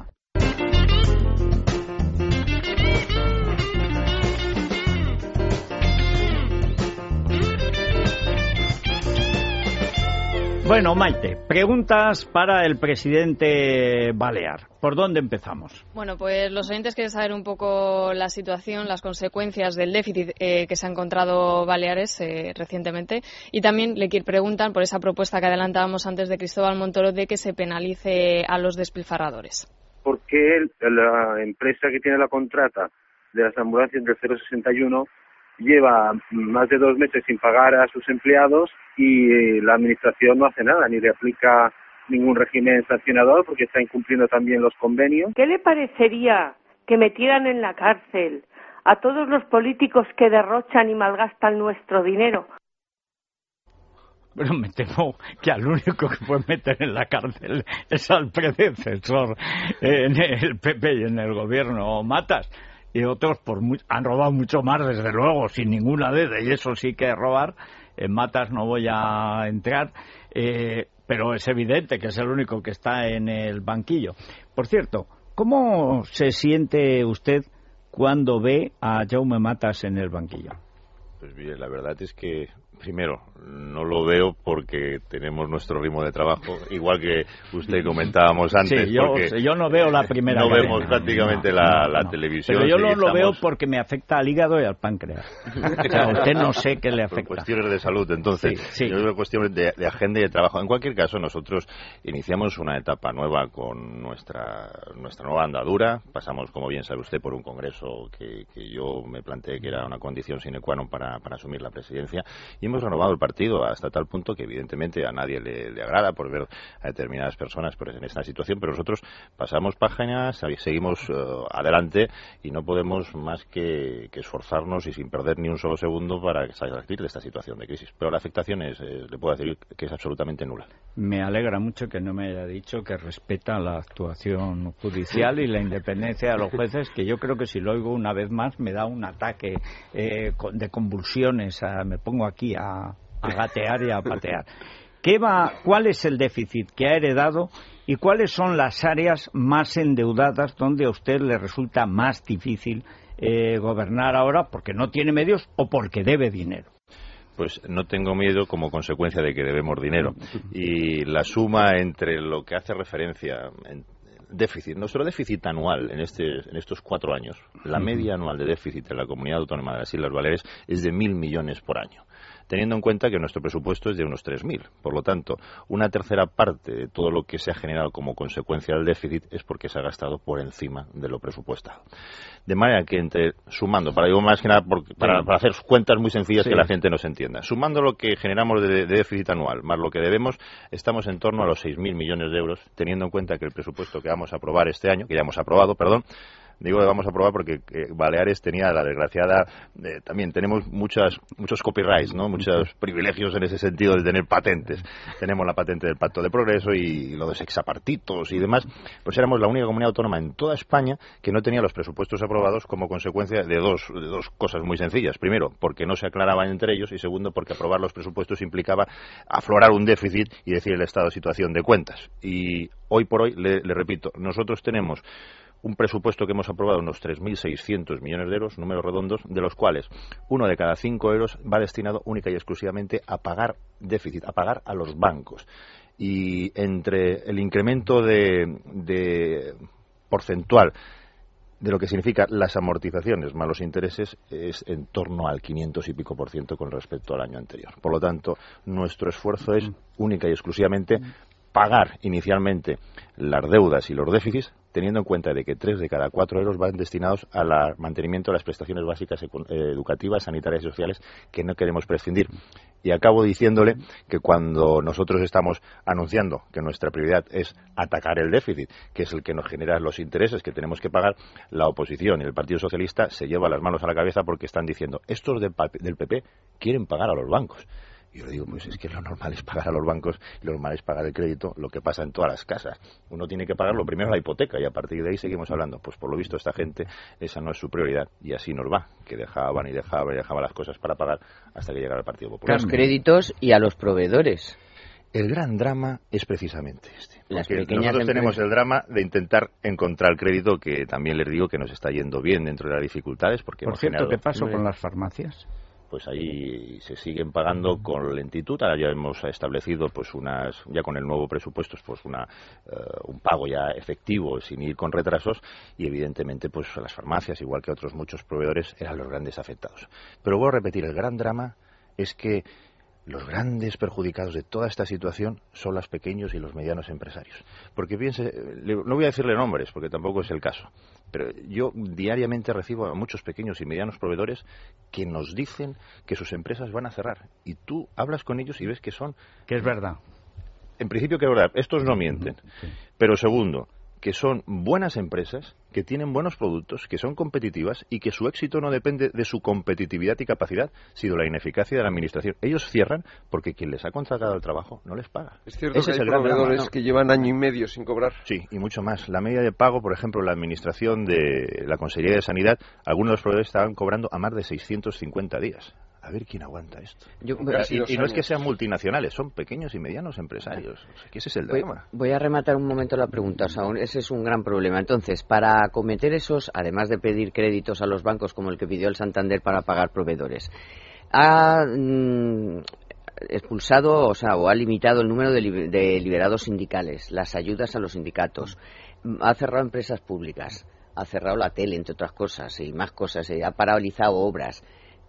Bueno, Maite, preguntas para el presidente Balear. ¿Por dónde empezamos? Bueno, pues los oyentes quieren saber un poco la situación, las consecuencias del déficit eh, que se ha encontrado Baleares eh, recientemente, y también le preguntan por esa propuesta que adelantábamos antes de Cristóbal Montoro de que se penalice a los despilfarradores. ¿Por qué la empresa que tiene la contrata de las ambulancias del cero sesenta y uno lleva más de dos meses sin pagar a sus empleados y la administración no hace nada, ni le aplica ningún régimen sancionador porque está incumpliendo también los convenios? ¿Qué le parecería que metieran en la cárcel a todos los políticos que derrochan y malgastan nuestro dinero? Bueno, me temo que al único que puede meter en la cárcel es al predecesor en el P P y en el gobierno, Matas. Y otros por mu- han robado mucho más, desde luego, sin ninguna duda, y eso sí que es robar. En Matas no voy a entrar, eh, pero es evidente que es el único que está en el banquillo. Por cierto, ¿cómo se siente usted cuando ve a Jaume Matas en el banquillo? Pues bien, la verdad es que, primero, no lo veo por porque tenemos nuestro ritmo de trabajo, igual que usted comentábamos antes. Sí, yo, porque yo no veo la primera No cadena. vemos prácticamente la, la televisión. Pero yo no estamos... lo veo porque me afecta al hígado y al páncreas. O sea, usted no sé qué le afecta. Por cuestiones de salud, entonces. Sí, sí. Yo veo cuestiones de, de agenda y de trabajo. En cualquier caso, nosotros iniciamos una etapa nueva con nuestra, nuestra nueva andadura. Pasamos, como bien sabe usted, por un congreso que, que yo me planteé que era una condición sine qua non para, para asumir la presidencia, y hemos renovado el partido hasta tal punto que evidentemente a nadie le, le agrada por ver a determinadas personas pues, en esta situación, pero nosotros pasamos páginas, seguimos uh, adelante y no podemos más que, que esforzarnos y sin perder ni un solo segundo para salir de esta situación de crisis. Pero la afectación es, eh, le puedo decir que es absolutamente nula. Me alegra mucho que no me haya dicho que respeta la actuación judicial y la independencia de los jueces, que yo creo que si lo oigo una vez más me da un ataque eh, de convulsiones, a, me pongo aquí a, a gatear y a patear. ¿Qué va, ¿Cuál es el déficit que ha heredado y cuáles son las áreas más endeudadas donde a usted le resulta más difícil eh, gobernar ahora porque no tiene medios o porque debe dinero? Pues no tengo miedo como consecuencia de que debemos dinero. Y la suma entre lo que hace referencia en déficit, nuestro déficit anual en, este, en estos cuatro años, la media anual de déficit en la Comunidad Autónoma de las Islas Baleares es de mil millones por año, teniendo en cuenta que nuestro presupuesto es de unos tres mil. Por lo tanto, una tercera parte de todo lo que se ha generado como consecuencia del déficit es porque se ha gastado por encima de lo presupuestado. De manera que, entre sumando, para digo más que nada porque, para, para hacer cuentas muy sencillas sí. que la gente nos entienda, sumando lo que generamos de, de déficit anual más lo que debemos, estamos en torno a los seis mil millones de euros, teniendo en cuenta que el presupuesto que vamos a aprobar este año, que ya hemos aprobado, perdón, digo que vamos a probar porque eh, Baleares tenía la desgraciada, eh, también tenemos muchas, muchos copyrights, ¿no? Muchos privilegios en ese sentido de tener patentes. Tenemos la patente del Pacto de Progreso y, y lo de sexapartitos y demás. Pues éramos la única comunidad autónoma en toda España que no tenía los presupuestos aprobados como consecuencia de dos, de dos cosas muy sencillas. Primero, porque no se aclaraban entre ellos y segundo, porque aprobar los presupuestos implicaba aflorar un déficit y decir el estado de situación de cuentas. Y hoy por hoy, le, le repito, nosotros tenemos un presupuesto que hemos aprobado, unos tres mil seiscientos millones de euros, números redondos, de los cuales uno de cada cinco euros va destinado única y exclusivamente a pagar déficit, a pagar a los bancos. Y entre el incremento de, de porcentual de lo que significa las amortizaciones más los intereses es en torno al quinientos y pico por ciento con respecto al año anterior. Por lo tanto, nuestro esfuerzo es única y exclusivamente pagar inicialmente las deudas y los déficits, teniendo en cuenta de que tres de cada cuatro euros van destinados al mantenimiento de las prestaciones básicas educativas, sanitarias y sociales que no queremos prescindir. Y acabo diciéndole que cuando nosotros estamos anunciando que nuestra prioridad es atacar el déficit, que es el que nos genera los intereses que tenemos que pagar, la oposición y el Partido Socialista se lleva las manos a la cabeza porque están diciendo estos del P P quieren pagar a los bancos. Yo le digo, pues es que lo normal es pagar a los bancos y lo normal es pagar el crédito, lo que pasa en todas las casas. Uno tiene que pagar lo primero la hipoteca y a partir de ahí seguimos hablando. Pues por lo visto esta gente, esa no es su prioridad y así nos va, que dejaban y dejaban y dejaban las cosas para pagar hasta que llegara el Partido Popular. Los créditos y a los proveedores. El gran drama es precisamente este. Las porque pequeñas nosotros empresas... tenemos el drama de intentar encontrar crédito, que también les digo que nos está yendo bien dentro de las dificultades. Porque Por hemos cierto, generado... ¿qué pasó con las farmacias? Pues ahí se siguen pagando con lentitud. Ahora ya hemos establecido pues unas, ya con el nuevo presupuesto, pues una uh, un pago ya efectivo sin ir con retrasos y evidentemente pues las farmacias, igual que otros muchos proveedores, eran los grandes afectados. Pero voy a repetir, el gran drama es que los grandes perjudicados de toda esta situación son los pequeños y los medianos empresarios. Porque piense, no voy a decirle nombres porque tampoco es el caso, pero yo diariamente recibo a muchos pequeños y medianos proveedores que nos dicen que sus empresas van a cerrar. Y tú hablas con ellos y ves que son... Que es verdad. En principio que es verdad, estos no mienten. Sí. Pero segundo, que son buenas empresas, que tienen buenos productos, que son competitivas y que su éxito no depende de su competitividad y capacidad, sino de la ineficacia de la administración. Ellos cierran porque quien les ha contratado el trabajo no les paga. Es cierto Ese que es hay el proveedores drama. que llevan año y medio sin cobrar. Sí, y mucho más. La media de pago, por ejemplo, la administración de la Consejería de Sanidad, algunos de los proveedores estaban cobrando a más de seiscientos cincuenta días. A ver quién aguanta esto. Yo, y, y no es que sean multinacionales, son pequeños y medianos empresarios. O sea, que ese es el drama. Voy, voy a rematar un momento la pregunta. O sea, ese es un gran problema. Entonces, para acometer esos, además de pedir créditos a los bancos como el que pidió el Santander para pagar proveedores, ha, mm, expulsado, o sea, o ha limitado el número de, li- de liberados sindicales, las ayudas a los sindicatos, ha cerrado empresas públicas, ha cerrado la tele, entre otras cosas, y más cosas, y ha paralizado obras.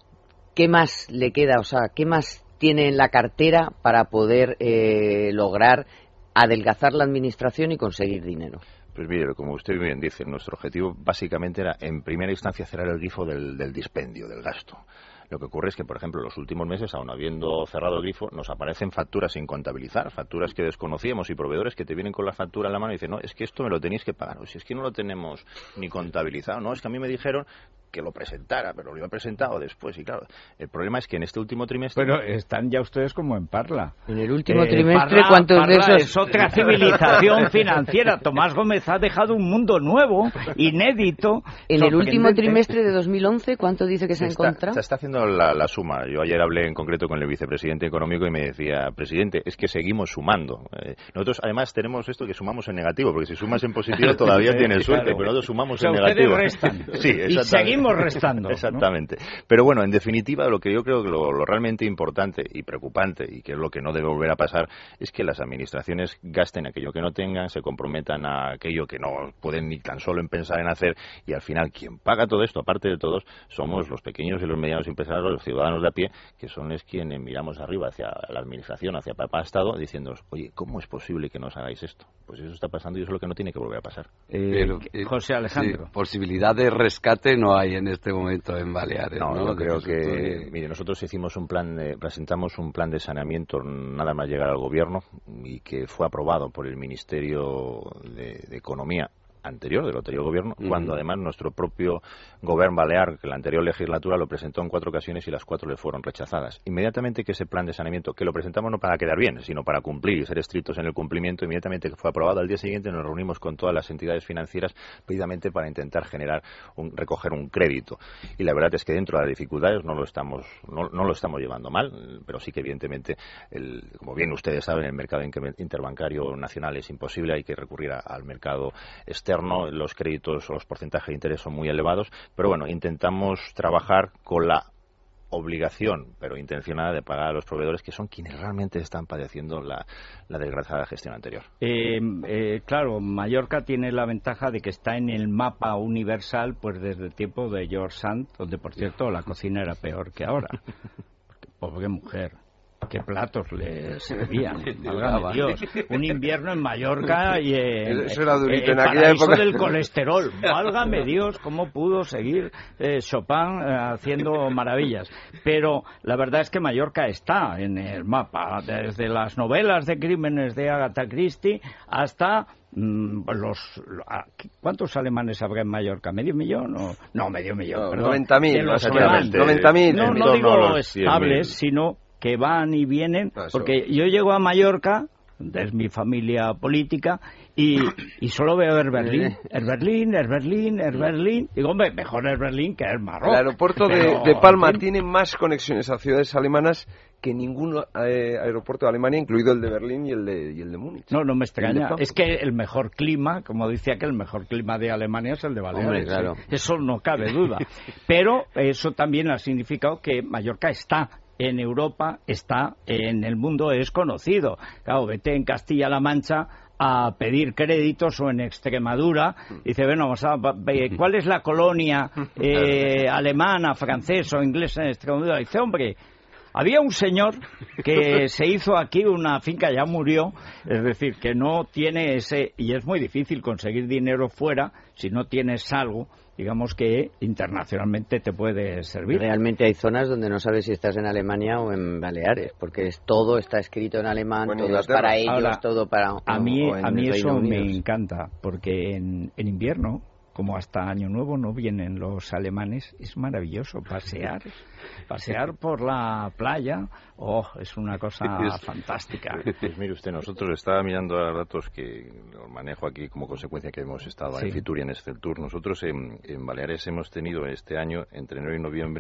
¿Qué más le queda? O sea, ¿qué más tiene en la cartera para poder eh, lograr adelgazar la administración y conseguir dinero? Pues mire, como usted bien dice, nuestro objetivo básicamente era, en primera instancia, cerrar el grifo del, del dispendio, del gasto. Lo que ocurre es que, por ejemplo, en los últimos meses, aun habiendo cerrado el grifo, nos aparecen facturas sin contabilizar, facturas que desconocíamos y proveedores que te vienen con la factura en la mano y dicen, no, es que esto me lo tenéis que pagar, o si es que no lo tenemos ni contabilizado, no, es que a mí me dijeron que lo presentara, pero lo iba presentado después, y claro, el problema es que en este último trimestre... Pero están ya ustedes como en Parla. En el último Eh, trimestre, Parla- ¿cuántos Parla de esos? es otra civilización financiera. Tomás Gómez ha dejado un mundo nuevo, inédito. En el último sorprendente. trimestre de dos mil once, ¿cuánto dice que se, ha está, encontrado? se está haciendo la, la suma. Yo ayer hablé en concreto con el vicepresidente económico y me decía, presidente, es que seguimos sumando. Eh, nosotros además tenemos esto que sumamos en negativo, porque si sumas en positivo todavía tienes suerte, Claro. pero nosotros sumamos O sea, en ustedes negativo. restan. Sí, Y exactamente. seguimos restando, ¿no? Exactamente. Pero bueno, en definitiva, lo que yo creo que lo, lo realmente importante y preocupante, y que es lo que no debe volver a pasar, es que las administraciones gasten aquello que no tengan, se comprometan a aquello que no pueden ni tan solo en pensar en hacer, y al final quien paga todo esto, aparte de todos, somos los pequeños y los medianos empresarios, los ciudadanos de a pie, que son es quienes miramos arriba hacia la administración, hacia papá Estado, diciendo, oye, ¿cómo es posible que nos hagáis esto? Pues eso está pasando y eso es lo que no tiene que volver a pasar. Eh, Pero, eh, José Alejandro. sí, posibilidad de rescate no hay en este momento en Baleares. No, No, yo De creo resultado que, de- mire, nosotros hicimos un plan, de, presentamos un plan de saneamiento nada más llegar al gobierno y que fue aprobado por el Ministerio de, de Economía anterior, del anterior gobierno, Uh-huh. cuando además nuestro propio gobierno balear, que la anterior legislatura lo presentó en cuatro ocasiones y las cuatro le fueron rechazadas. Inmediatamente que ese plan de saneamiento, que lo presentamos no para quedar bien, sino para cumplir y ser estrictos en el cumplimiento, inmediatamente que fue aprobado, al día siguiente nos reunimos con todas las entidades financieras precisamente para intentar generar, un, recoger un crédito. Y la verdad es que dentro de las dificultades no lo estamos, no, no lo estamos llevando mal, pero sí que evidentemente, el, como bien ustedes saben, el mercado interbancario nacional es imposible, hay que recurrir a, al mercado externo, los créditos o los porcentajes de interés son muy elevados, pero bueno, intentamos trabajar con la obligación, pero intencionada, de pagar a los proveedores, que son quienes realmente están padeciendo la, la desgraciada gestión anterior. Eh, eh, claro, Mallorca tiene la ventaja de que está en el mapa universal pues desde el tiempo de George Sand, donde por cierto la cocina era peor que ahora. Porque, pobre mujer, qué platos le servían, válgame Dios. Un invierno en Mallorca y en, Eso era durito, eh, en el aquella paraíso época. del colesterol. Válgame Dios, cómo pudo seguir eh, Chopin eh, haciendo maravillas. Pero la verdad es que Mallorca está en el mapa, desde las novelas de crímenes de Agatha Christie hasta mm, los... ¿Cuántos alemanes habrá en Mallorca? ¿Medio millón? O, no, medio millón, No, perdón. noventa mil, De los que exactamente. van. noventa mil. No, En no torno digo a los cien mil. estables, sino que van y vienen, Ah, eso. porque yo llego a Mallorca, es mi familia política, y, y solo veo el Berlín, el Berlín, el Berlín, el Berlín. Digo, hombre, mejor el Berlín que el Marroquí. El aeropuerto de, Pero, de Palma en fin, tiene más conexiones a ciudades alemanas que ningún eh, aeropuerto de Alemania, incluido el de Berlín y el de, y el de Múnich. No, no me El de extraña. Frankfurt. Es que el mejor clima, como decía que el mejor clima de Alemania es el de Baleares. Hombre, claro. ¿eh? Eso no cabe duda. Pero eso también ha significado que Mallorca está en Europa, está en el mundo, es conocido. Claro, vete en Castilla-La Mancha a pedir créditos o en Extremadura, dice, bueno, vamos a, ¿cuál es la colonia eh, alemana, francesa o inglesa en Extremadura? Dice, hombre, había un señor que se hizo aquí una finca, ya murió, es decir, que no tiene ese, y es muy difícil conseguir dinero fuera si no tienes algo, digamos, que internacionalmente te puede servir. Realmente hay zonas donde no sabes si estás en Alemania o en Baleares, porque es, todo está escrito en alemán, O en todo es Inglaterra. para ellos, Ahora, todo para... A mí, o en a mí el eso Reino me Unido. encanta, porque en, en invierno, como hasta Año Nuevo no vienen los alemanes, es maravilloso pasear, pasear por la playa, oh, es una cosa fantástica. Pues mire usted, nosotros estaba mirando a datos que los manejo aquí como consecuencia que hemos estado Sí. en Fitur y en Esceltur. Nosotros en, en Baleares hemos tenido este año, entre enero y noviembre,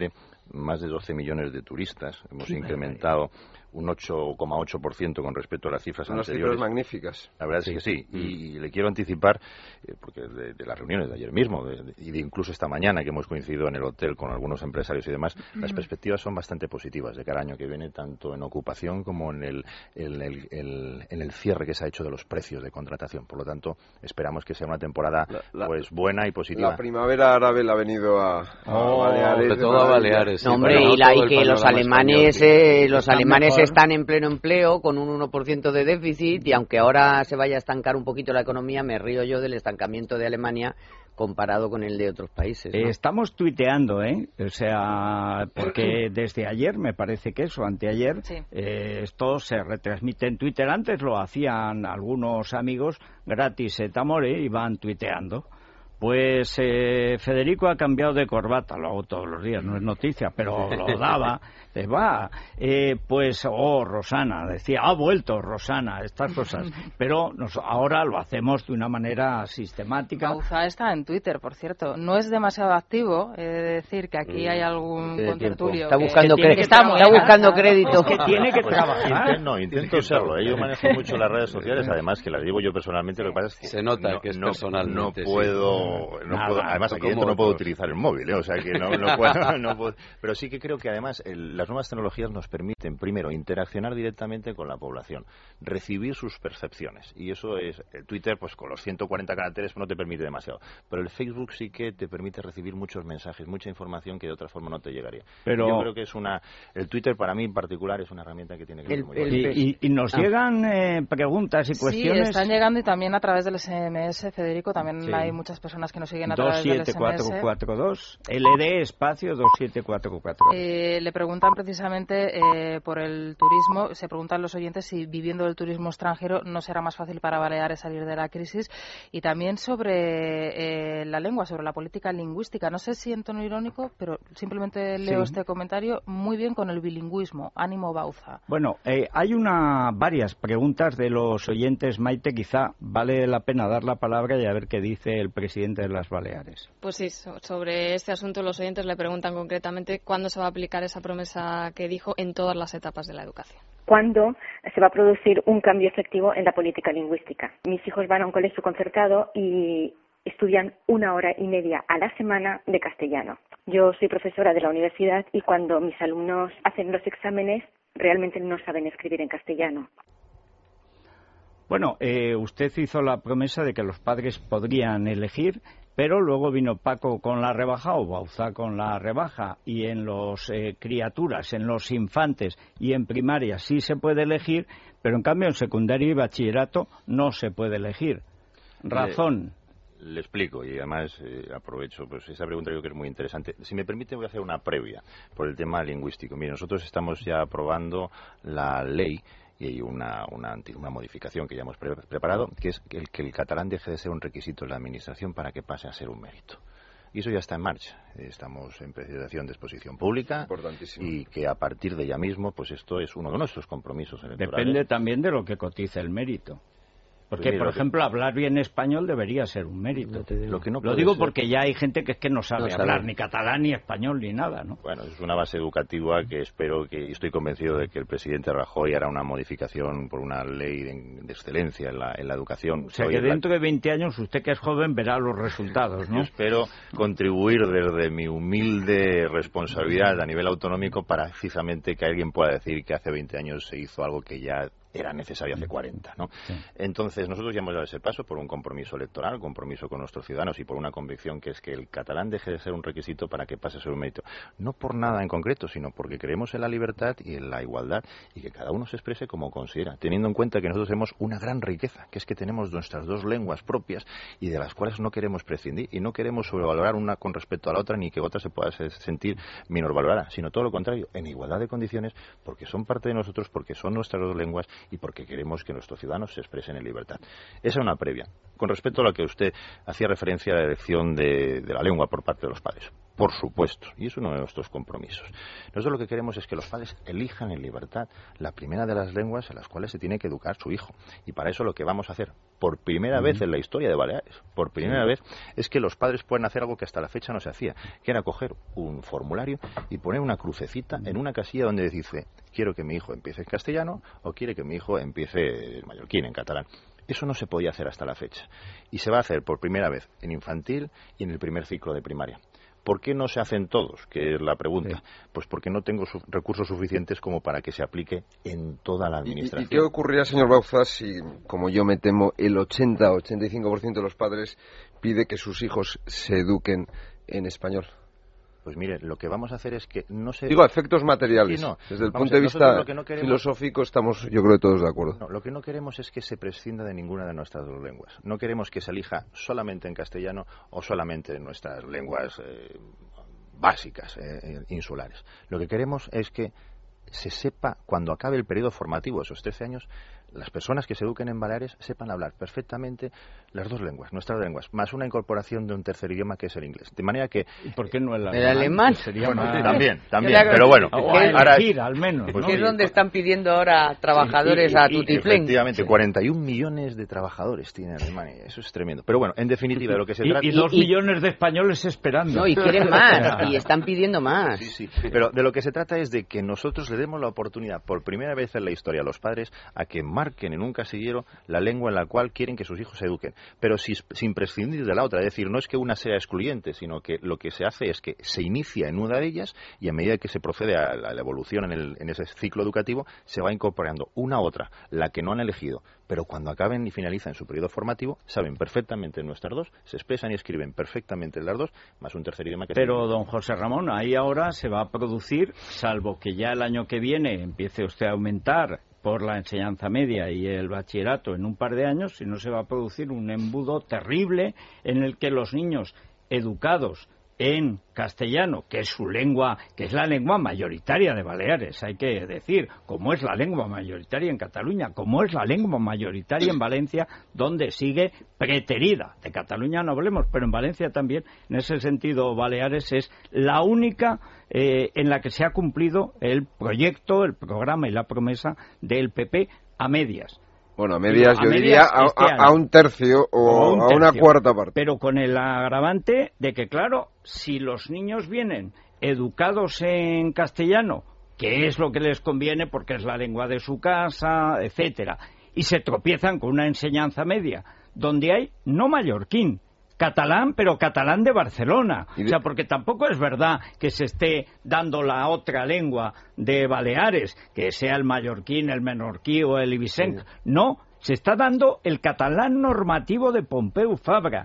más de doce millones de turistas. Hemos incrementado un ocho coma ocho por ciento con respecto a las cifras Son anteriores. Unas cifras magníficas. La verdad es que sí. Y, y le quiero anticipar, eh, porque de, de las reuniones de ayer mismo de, de, y de incluso esta mañana que hemos coincidido en el hotel con algunos empresarios y demás, mm. las perspectivas son bastante positivas de cara al año que viene, tanto en ocupación como en el, el, el, el, en el cierre que se ha hecho de los precios de contratación. Por lo tanto, esperamos que sea una temporada la, la, pues buena y positiva. La primavera árabe la ha venido a, a oh, Baleares. Sobre todo a Baleares. No, hombre, y, la, y que los alemanes, eh, los alemanes mejor. Están en pleno empleo con un uno por ciento de déficit, y aunque ahora se vaya a estancar un poquito la economía, me río yo del estancamiento de Alemania comparado con el de otros países, ¿no? Eh, estamos tuiteando, ¿eh? O sea, porque desde ayer, me parece que eso, anteayer, sí. eh, esto se retransmite en Twitter. Antes lo hacían algunos amigos gratis et amore, y van tuiteando. Pues eh, Federico ha cambiado de corbata, lo hago todos los días, no es noticia, pero lo daba. Te va, eh, pues, oh, Rosana, decía, ha vuelto Rosana, estas cosas. Pero nos, ahora lo hacemos de una manera sistemática. Bauza está en Twitter, por cierto. No es demasiado activo, he de decir que aquí hay algún contertulio. Está buscando, que, que, que está, está buscando crédito. Que tiene que trabajar. Intento, no, intento serlo. Yo manejo mucho las redes sociales, además que las llevo yo personalmente. Lo que pasa es que se nota no, que es no, personalmente. No puedo, no puedo además aquí dentro no puedo utilizar el móvil, ¿eh? O sea que no, no, puedo, no puedo. Pero sí que creo que además el, las nuevas tecnologías nos permiten, primero, interaccionar directamente con la población, recibir sus percepciones. Y eso es, el Twitter, pues con los ciento cuarenta caracteres no te permite demasiado. Pero el Facebook sí que te permite recibir muchos mensajes, mucha información que de otra forma no te llegaría. Pero yo creo que es una, el Twitter para mí en particular es una herramienta que tiene que ser muy buena. Y, y, y nos ah. llegan eh, preguntas y cuestiones. Sí, están llegando, y también a través del S M S, Federico, también sí. hay muchas personas que nos siguen a través del S M S. dos siete cuatro cuatro dos, L D espacio dos siete cuatro cuatro. Eh, le preguntan precisamente eh, por el turismo, se preguntan los oyentes si viviendo del turismo extranjero no será más fácil para Baleares salir de la crisis, y también sobre eh, la lengua, sobre la política lingüística. No sé si en tono irónico, pero simplemente leo sí. este comentario. Muy bien con el bilingüismo, ánimo Bauza. Bueno, eh, hay una varias preguntas de los oyentes, Maite, quizá vale la pena dar la palabra y a ver qué dice el presidente de las Baleares. Pues sí, sobre este asunto los oyentes le preguntan concretamente cuándo se va a aplicar esa promesa que dijo en todas las etapas de la educación. ¿Cuándo se va a producir un cambio efectivo en la política lingüística? Mis hijos van a un colegio concertado y estudian una hora y media a la semana de castellano. Yo soy profesora de la universidad y cuando mis alumnos hacen los exámenes realmente no saben escribir en castellano. Bueno, eh, usted hizo la promesa de que los padres podrían elegir, pero luego vino Paco con la rebaja o Bauza con la rebaja, y en los eh, criaturas, en los infantes y en primaria sí se puede elegir, pero en cambio en secundaria y bachillerato no se puede elegir. Razón. Le, le explico, y además eh, aprovecho, pues esa pregunta creo que es muy interesante. Si me permite, voy a hacer una previa por el tema lingüístico. Mire, nosotros estamos ya aprobando la ley, y hay una, una, una modificación que ya hemos pre preparado, que es el que el catalán deje de ser un requisito en la administración para que pase a ser un mérito. Y eso ya está en marcha. Estamos en presentación de exposición pública y que a partir de ya mismo, pues esto es uno de nuestros compromisos electorales. Depende también de lo que cotice el mérito. Porque, por ejemplo, hablar bien español debería ser un mérito. Lo, que no lo digo ser. Porque ya hay gente que es que no sabe no hablar sabe. ni catalán, ni español, ni nada, ¿no? Bueno, es una base educativa que espero que, y estoy convencido de que el presidente Rajoy hará una modificación por una ley de, de excelencia en la, en la educación. O sea, Soy que dentro la... de veinte años, usted que es joven verá los resultados, ¿no? Yo espero contribuir desde mi humilde responsabilidad a nivel autonómico para precisamente que alguien pueda decir que hace veinte años se hizo algo que ya era necesario hace cuarenta, ¿no? Sí. Entonces, nosotros ya hemos dado ese paso por un compromiso electoral, un compromiso con nuestros ciudadanos y por una convicción que es que el catalán deje de ser un requisito para que pase a ser un mérito. No por nada en concreto, sino porque creemos en la libertad y en la igualdad y que cada uno se exprese como considera, teniendo en cuenta que nosotros tenemos una gran riqueza, que es que tenemos nuestras dos lenguas propias y de las cuales no queremos prescindir y no queremos sobrevalorar una con respecto a la otra ni que otra se pueda sentir menorvalorada, sino todo lo contrario, en igualdad de condiciones, porque son parte de nosotros, porque son nuestras dos lenguas y porque queremos que nuestros ciudadanos se expresen en libertad. Esa es una previa. Con respecto a lo que usted hacía referencia a la elección de, de la lengua por parte de los padres. por supuesto, y es uno de nuestros compromisos. Nosotros lo que queremos es que los padres elijan en libertad la primera de las lenguas en las cuales se tiene que educar su hijo. Y para eso lo que vamos a hacer, por primera uh-huh. vez en la historia de Baleares, por primera uh-huh. vez, es que los padres pueden hacer algo que hasta la fecha no se hacía, que era coger un formulario y poner una crucecita uh-huh. en una casilla donde dice, quiero que mi hijo empiece en castellano o quiere que mi hijo empiece en mallorquín, en catalán. Eso no se podía hacer hasta la fecha. Y se va a hacer por primera vez en infantil y en el primer ciclo de primaria. ¿Por qué no se hacen todos? Que es la pregunta. Sí. Pues porque no tengo su- recursos suficientes como para que se aplique en toda la administración. ¿Y, y qué ocurrirá, señor Bauzá, si, como yo me temo, el ochenta a ochenta y cinco por ciento de los padres pide que sus hijos se eduquen en español? Pues mire, lo que vamos a hacer es que no se... Digo, efectos materiales. Sí, no. Desde el Vamos punto de vista no queremos... filosófico estamos, yo creo, todos de acuerdo. No, lo que no queremos es que se prescinda de ninguna de nuestras dos lenguas. No queremos que se elija solamente en castellano o solamente en nuestras lenguas eh, básicas, eh, insulares. Lo que queremos es que se sepa, cuando acabe el periodo formativo, esos trece años, las personas que se eduquen en Baleares sepan hablar perfectamente las dos lenguas, nuestras lenguas, más una incorporación de un tercer idioma que es el inglés. De manera que... ¿Y por qué no el alemán? ¿El alemán? Sería bueno, más... también, también, pero bueno. O a ahora elegir, al menos. Pues ¿no? sí, es donde están pidiendo ahora trabajadores y, y, a y, tutiplén. Efectivamente, cuarenta y un millones de trabajadores tiene Alemania, eso es tremendo. Pero bueno, en definitiva, de lo que se trata... Y, y dos y, millones de españoles esperando. No, y quieren más, y están pidiendo más. Sí, sí, pero de lo que se trata es de que nosotros le demos la oportunidad, por primera vez en la historia, a los padres, a que marquen en un casillero la lengua en la cual quieren que sus hijos se eduquen, pero si, sin prescindir de la otra. Es decir, no es que una sea excluyente, sino que lo que se hace es que se inicia en una de ellas y a medida que se procede a la, a la evolución en, el, en ese ciclo educativo, se va incorporando una a otra, la que no han elegido. Pero cuando acaben y finalicen su periodo formativo, saben perfectamente nuestras dos, se expresan y escriben perfectamente las dos, más un tercer idioma que... Pero, don José Ramón, ahí ahora se va a producir, salvo que ya el año que viene empiece usted a aumentar por la enseñanza media y el bachillerato en un par de años, si no se va a producir un embudo terrible en el que los niños educados en castellano, que es su lengua, que es la lengua mayoritaria de Baleares, hay que decir, como es la lengua mayoritaria en Cataluña, como es la lengua mayoritaria en Valencia, donde sigue preterida. De Cataluña no hablemos, pero en Valencia también, en ese sentido, Baleares es la única eh, en la que se ha cumplido el proyecto, el programa y la promesa del P P a medias. Bueno, a medias, a yo medias diría a, este a, a un tercio o, o a, un tercio, a una cuarta parte. Pero con el agravante de que, claro, si los niños vienen educados en castellano, que es lo que les conviene porque es la lengua de su casa, etcétera, y se tropiezan con una enseñanza media, donde hay no mallorquín, catalán, pero catalán de Barcelona. O sea, porque tampoco es verdad que se esté dando la otra lengua de Baleares, que sea el mallorquín, el menorquí o el ibicenc. Sí. No, se está dando el catalán normativo de Pompeu Fabra.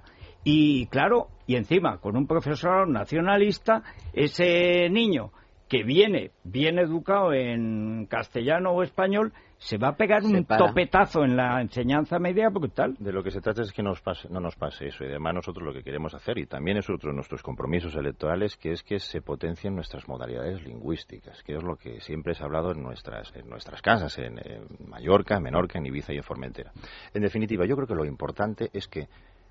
Y claro, y encima, con un profesor nacionalista, ese niño que viene bien educado en castellano o español, se va a pegar un topetazo en la enseñanza media brutal. De lo que se trata es que nos pase, no nos pase eso. Y además nosotros lo que queremos hacer, y también es otro de nuestros compromisos electorales, que es que se potencien nuestras modalidades lingüísticas, que es lo que siempre se ha hablado en nuestras, en nuestras casas, en, en Mallorca, en Menorca, en Ibiza y en Formentera. En definitiva, yo creo que lo importante es que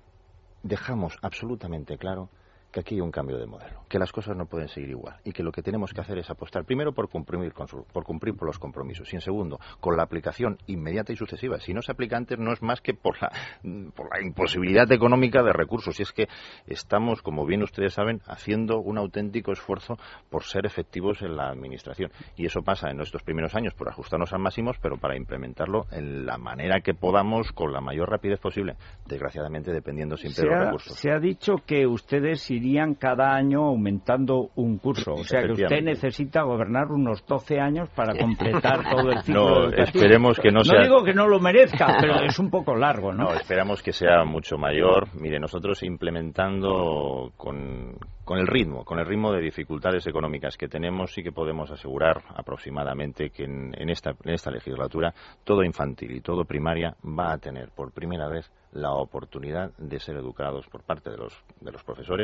dejamos absolutamente claro que aquí hay un cambio de modelo, que las cosas no pueden seguir igual y que lo que tenemos que hacer es apostar primero por cumplir con, su, por, cumplir por los compromisos y en segundo con la aplicación inmediata y sucesiva. Si no se aplica antes no es más que por la, por la imposibilidad económica de recursos, y es que estamos, como bien ustedes saben, haciendo un auténtico esfuerzo por ser efectivos en la administración, y eso pasa en nuestros primeros años por ajustarnos a máximos, pero para implementarlo en la manera que podamos con la mayor rapidez posible, desgraciadamente dependiendo siempre se de los ha, recursos. Se ha dicho que ustedes irían cada año aumentando un curso, o sea que usted necesita gobernar unos doce años para completar todo el ciclo no, educativo. Esperemos que no sea... No digo que no lo merezca, pero es un poco largo, ¿no? No, esperamos que sea mucho mayor. Mire, nosotros implementando con, con el ritmo, con el ritmo de dificultades económicas que tenemos, sí que podemos asegurar aproximadamente que en, en, esta, en esta legislatura todo infantil y todo primaria va a tener por primera vez la oportunidad de ser educados por parte de los, de los profesores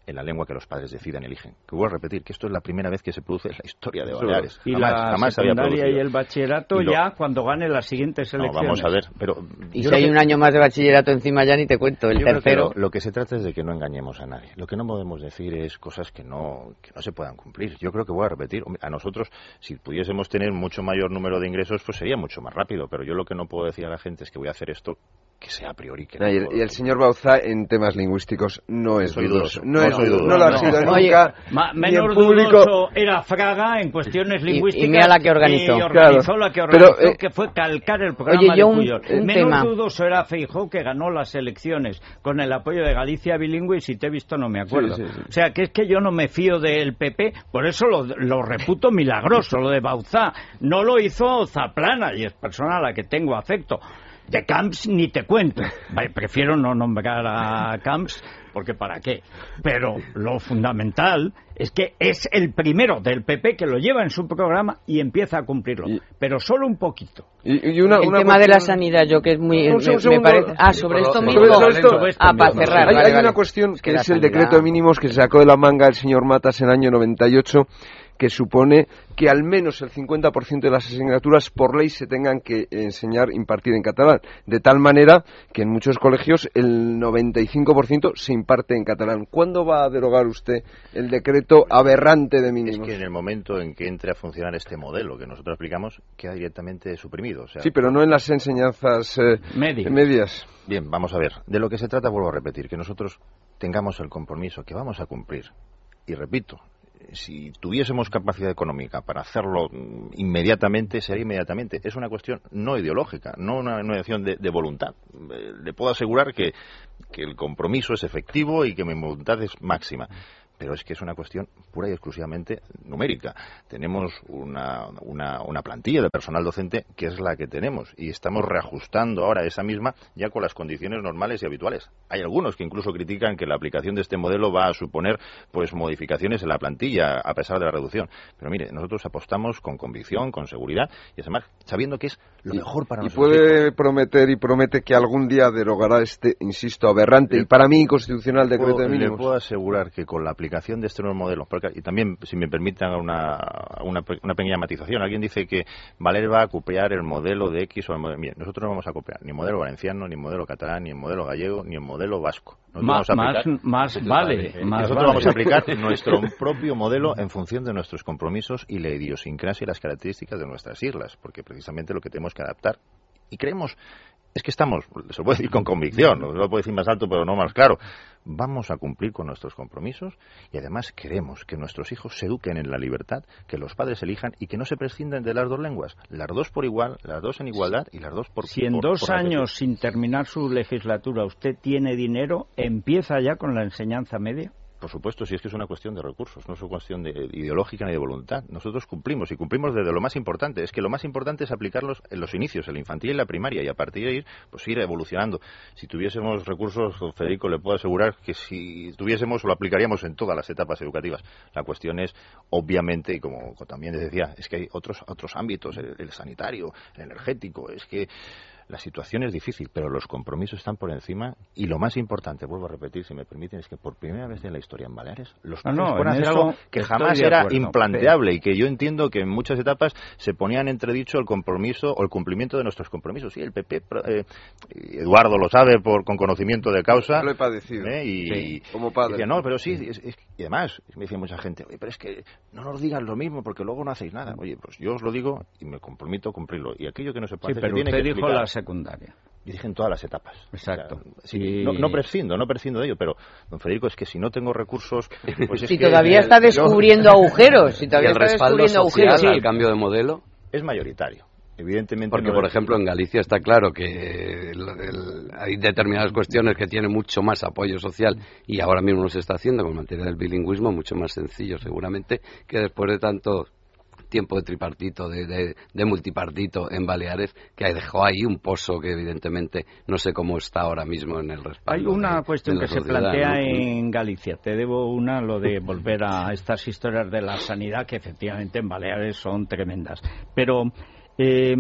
en la lengua que los padres decidan y eligen. Que vuelvo a repetir que esto es la primera vez que se produce en la historia de Eso, Baleares. y jamás, la jamás secundaria y el bachillerato y lo, ya cuando gane las siguientes elecciones. No, vamos a ver, pero y si hay que, un año más de bachillerato encima ya ni te cuento, el tercero. Lo, lo que se trata es de que no engañemos a nadie. Lo que no podemos decir es cosas que no que no se puedan cumplir. Yo creo que voy a repetir, a nosotros si pudiésemos tener mucho mayor número de ingresos, pues sería mucho más rápido, pero yo lo que no puedo decir a la gente es que voy a hacer esto que sea a priori. Que no, y, el, y el señor Bauzá en temas lingüísticos no es dudoso. No, no, es, no, no, no lo ha sido no, nunca. Oye, ma, menos dudoso era Fraga en cuestiones lingüísticas. Y, y mira la que organizó. Y organizó claro. la que organizó, Pero, eh, que fue calcar el programa oye, yo de un, Puyol. un Menos tema. dudoso era Feijóo, que ganó las elecciones con el apoyo de Galicia bilingüe, y si te he visto no me acuerdo. Sí, sí, sí. O sea, que es que yo no me fío del P P, por eso lo, lo reputo milagroso, lo de Bauzá. No lo hizo Zaplana, y es persona a la que tengo afecto. De Camps ni te cuento. Prefiero no nombrar a Camps, porque ¿para qué? Pero lo fundamental es que es el primero del P P que lo lleva en su programa y empieza a cumplirlo, y, pero solo un poquito. Y, y una, el una tema cuestión... de la sanidad, yo que es muy... No, me, me parece... Ah, sobre esto mismo. Sobre esto, sobre esto ah, para cerrar. Hay, vale, hay vale. una cuestión es que, que es el decreto de mínimos que se sacó de la manga el señor Matas en el año noventa y ocho, que supone que al menos el cincuenta por ciento de las asignaturas por ley se tengan que enseñar, impartir en catalán, de tal manera que en muchos colegios el noventa y cinco por ciento se imparte en catalán. ¿Cuándo va a derogar usted el decreto aberrante de mínimos? Es que en el momento en que entre a funcionar este modelo que nosotros aplicamos, queda directamente suprimido. O sea, sí, pero no en las enseñanzas eh, medias. medias. Bien, vamos a ver. De lo que se trata, vuelvo a repetir, que nosotros tengamos el compromiso que vamos a cumplir. Y repito, si tuviésemos capacidad económica para hacerlo inmediatamente, sería inmediatamente. Es una cuestión no ideológica, no una, una cuestión de, de voluntad. Eh, le puedo asegurar que, que el compromiso es efectivo y que mi voluntad es máxima. Pero es que es una cuestión pura y exclusivamente numérica. Tenemos una, una, una plantilla de personal docente que es la que tenemos y estamos reajustando ahora esa misma ya con las condiciones normales y habituales. Hay algunos que incluso critican que la aplicación de este modelo va a suponer pues modificaciones en la plantilla a pesar de la reducción. Pero mire, nosotros apostamos con convicción, con seguridad y además sabiendo que es lo y, mejor para y nosotros. Y puede prometer y promete que algún día derogará este, insisto, aberrante le, y para mí inconstitucional decreto de mínimos. Le puedo asegurar que con la aplicación de este nuevo modelo, porque, y también, si me permitan una, una, una pequeña matización, alguien dice que Baleares va a copiar el modelo de X o el modelo... Mire, nosotros no vamos a copiar ni modelo valenciano, ni modelo catalán, ni modelo gallego, ni el modelo vasco. Más, más, más vale. Padre, más nosotros vale. vamos a aplicar nuestro propio modelo en función de nuestros compromisos y la idiosincrasia y las características de nuestras islas, porque precisamente lo que tenemos que adaptar, y creemos, es que estamos, se lo puedo decir con convicción, no se lo puedo decir más alto pero no más claro, vamos a cumplir con nuestros compromisos y además queremos que nuestros hijos se eduquen en la libertad, que los padres elijan y que no se prescindan de las dos lenguas, las dos por igual, las dos en igualdad y las dos por... Si en por, dos por años sin terminar su legislatura usted tiene dinero, ¿empieza ya con la enseñanza media? Por supuesto, si es que es una cuestión de recursos, no es una cuestión de, ideológica ni de voluntad. Nosotros cumplimos, y cumplimos desde lo más importante. Es que lo más importante es aplicarlos en los inicios, en la infantil y en la primaria, y a partir de ahí, pues ir evolucionando. Si tuviésemos recursos, Federico, le puedo asegurar que si tuviésemos, lo aplicaríamos en todas las etapas educativas. La cuestión es, obviamente, y como también les decía, es que hay otros, otros ámbitos, el, el sanitario, el energético, es que... La situación es difícil, pero los compromisos están por encima y lo más importante, vuelvo a repetir, si me permiten, es que por primera vez en la historia en Baleares los no, no, pueden hacer algo que jamás era acuerdo, implanteable pero... y que yo entiendo que en muchas etapas se ponían entredicho el compromiso o el cumplimiento de nuestros compromisos. Sí, el P P, eh, Eduardo lo sabe por con conocimiento de causa. Lo he padecido, ¿eh? y, sí, como padre. Decía, no, pero sí, es, es, y además, me decía mucha gente, oye, pero es que no nos digas lo mismo porque luego no hacéis nada. Oye, pues yo os lo digo y me comprometo a cumplirlo. Y aquello que no se puede sí, hacer, pero se tiene usted que dijo explicar. La secundaria. Yo dije en todas las etapas. Exacto. O sea, sí, y... no, no prescindo, no prescindo de ello, pero, don Federico, es que si no tengo recursos... Pues es si que, todavía eh, está descubriendo yo... agujeros, si todavía ¿Y el está respaldo descubriendo social agujeros. al cambio de modelo? Es mayoritario. Evidentemente. Porque, no por es... ejemplo, en Galicia está claro que el, el, hay determinadas cuestiones que tienen mucho más apoyo social y ahora mismo no se está haciendo con materia del bilingüismo, mucho más sencillo seguramente que después de tanto tiempo de tripartito, de, de, de multipartito en Baleares, que dejó ahí un pozo que evidentemente no sé cómo está ahora mismo en el respaldo. Hay una de, cuestión de que sociedad, se plantea ¿no? en Galicia. Te debo una, lo de volver a estas historias de la sanidad, que efectivamente en Baleares son tremendas. Pero eh,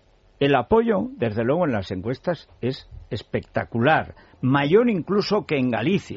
el apoyo, desde luego, en las encuestas es espectacular, mayor incluso que en Galicia.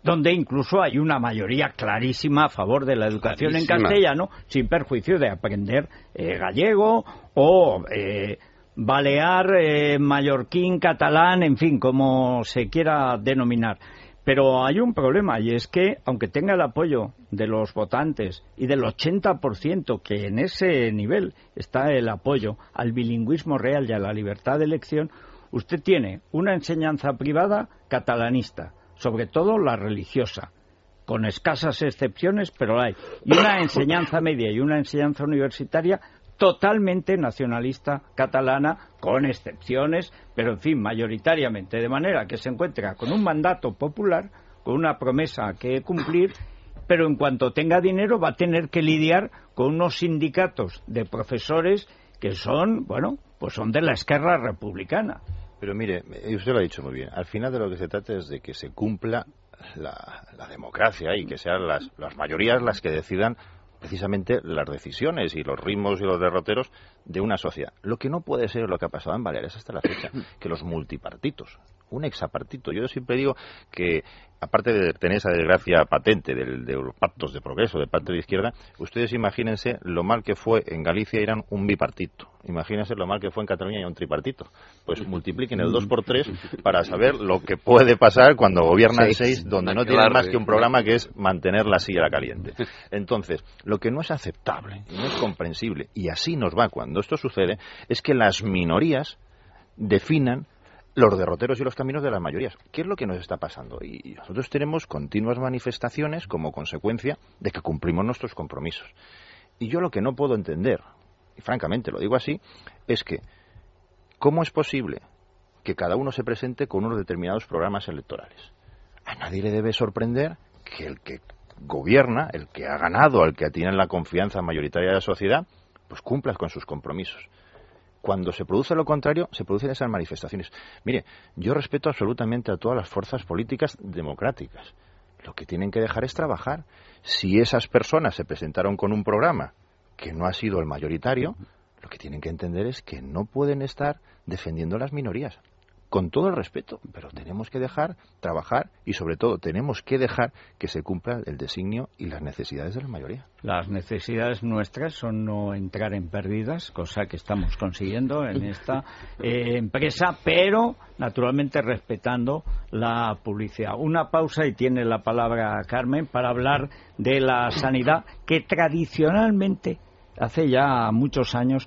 donde incluso hay una mayoría clarísima a favor de la educación clarísima. en castellano, sin perjuicio de aprender eh, gallego o eh, balear, eh, mallorquín, catalán, en fin, como se quiera denominar. Pero hay un problema, y es que, aunque tenga el apoyo de los votantes y del ochenta por ciento, que en ese nivel está el apoyo al bilingüismo real y a la libertad de elección, usted tiene una enseñanza privada catalanista, sobre todo la religiosa, con escasas excepciones, pero la hay, y una enseñanza media y una enseñanza universitaria totalmente nacionalista catalana, con excepciones, pero en fin, mayoritariamente, de manera que se encuentra con un mandato popular, con una promesa que cumplir, pero en cuanto tenga dinero va a tener que lidiar con unos sindicatos de profesores que son, bueno, pues son de la Esquerra Republicana. Pero mire, usted lo ha dicho muy bien, al final de lo que se trata es de que se cumpla la, la democracia y que sean las, las mayorías las que decidan precisamente las decisiones y los ritmos y los derroteros de una sociedad. Lo que no puede ser lo que ha pasado en Baleares hasta la fecha, que los multipartitos, un hexapartito. Yo siempre digo que, aparte de tener esa desgracia patente de, de los pactos de progreso de parte de izquierda, ustedes imagínense lo mal que fue en Galicia y eran un bipartito. Imagínense lo mal que fue en Cataluña y un tripartito. Pues multipliquen el dos por tres para saber lo que puede pasar cuando gobiernan seis, seis donde no tienen más que un programa que es mantener la silla caliente. Entonces, lo que no es aceptable y no es comprensible, y así nos va cuando esto sucede, es que las minorías definan los derroteros y los caminos de las mayorías. ¿Qué es lo que nos está pasando? Y nosotros tenemos continuas manifestaciones como consecuencia de que cumplimos nuestros compromisos. Y yo lo que no puedo entender, y francamente lo digo así, es que ¿cómo es posible que cada uno se presente con unos determinados programas electorales? A nadie le debe sorprender que el que gobierna, el que ha ganado, el que tiene la confianza mayoritaria de la sociedad, pues cumpla con sus compromisos. Cuando se produce lo contrario, se producen esas manifestaciones. Mire, yo respeto absolutamente a todas las fuerzas políticas democráticas. Lo que tienen que dejar es trabajar. Si esas personas se presentaron con un programa que no ha sido el mayoritario, lo que tienen que entender es que no pueden estar defendiendo las minorías. Con todo el respeto, pero tenemos que dejar trabajar y, sobre todo, tenemos que dejar que se cumpla el designio y las necesidades de la mayoría. Las necesidades nuestras son no entrar en pérdidas, cosa que estamos consiguiendo en esta eh, empresa, pero, naturalmente, respetando la publicidad. Una pausa y tiene la palabra Carmen para hablar de la sanidad, que tradicionalmente, hace ya muchos años,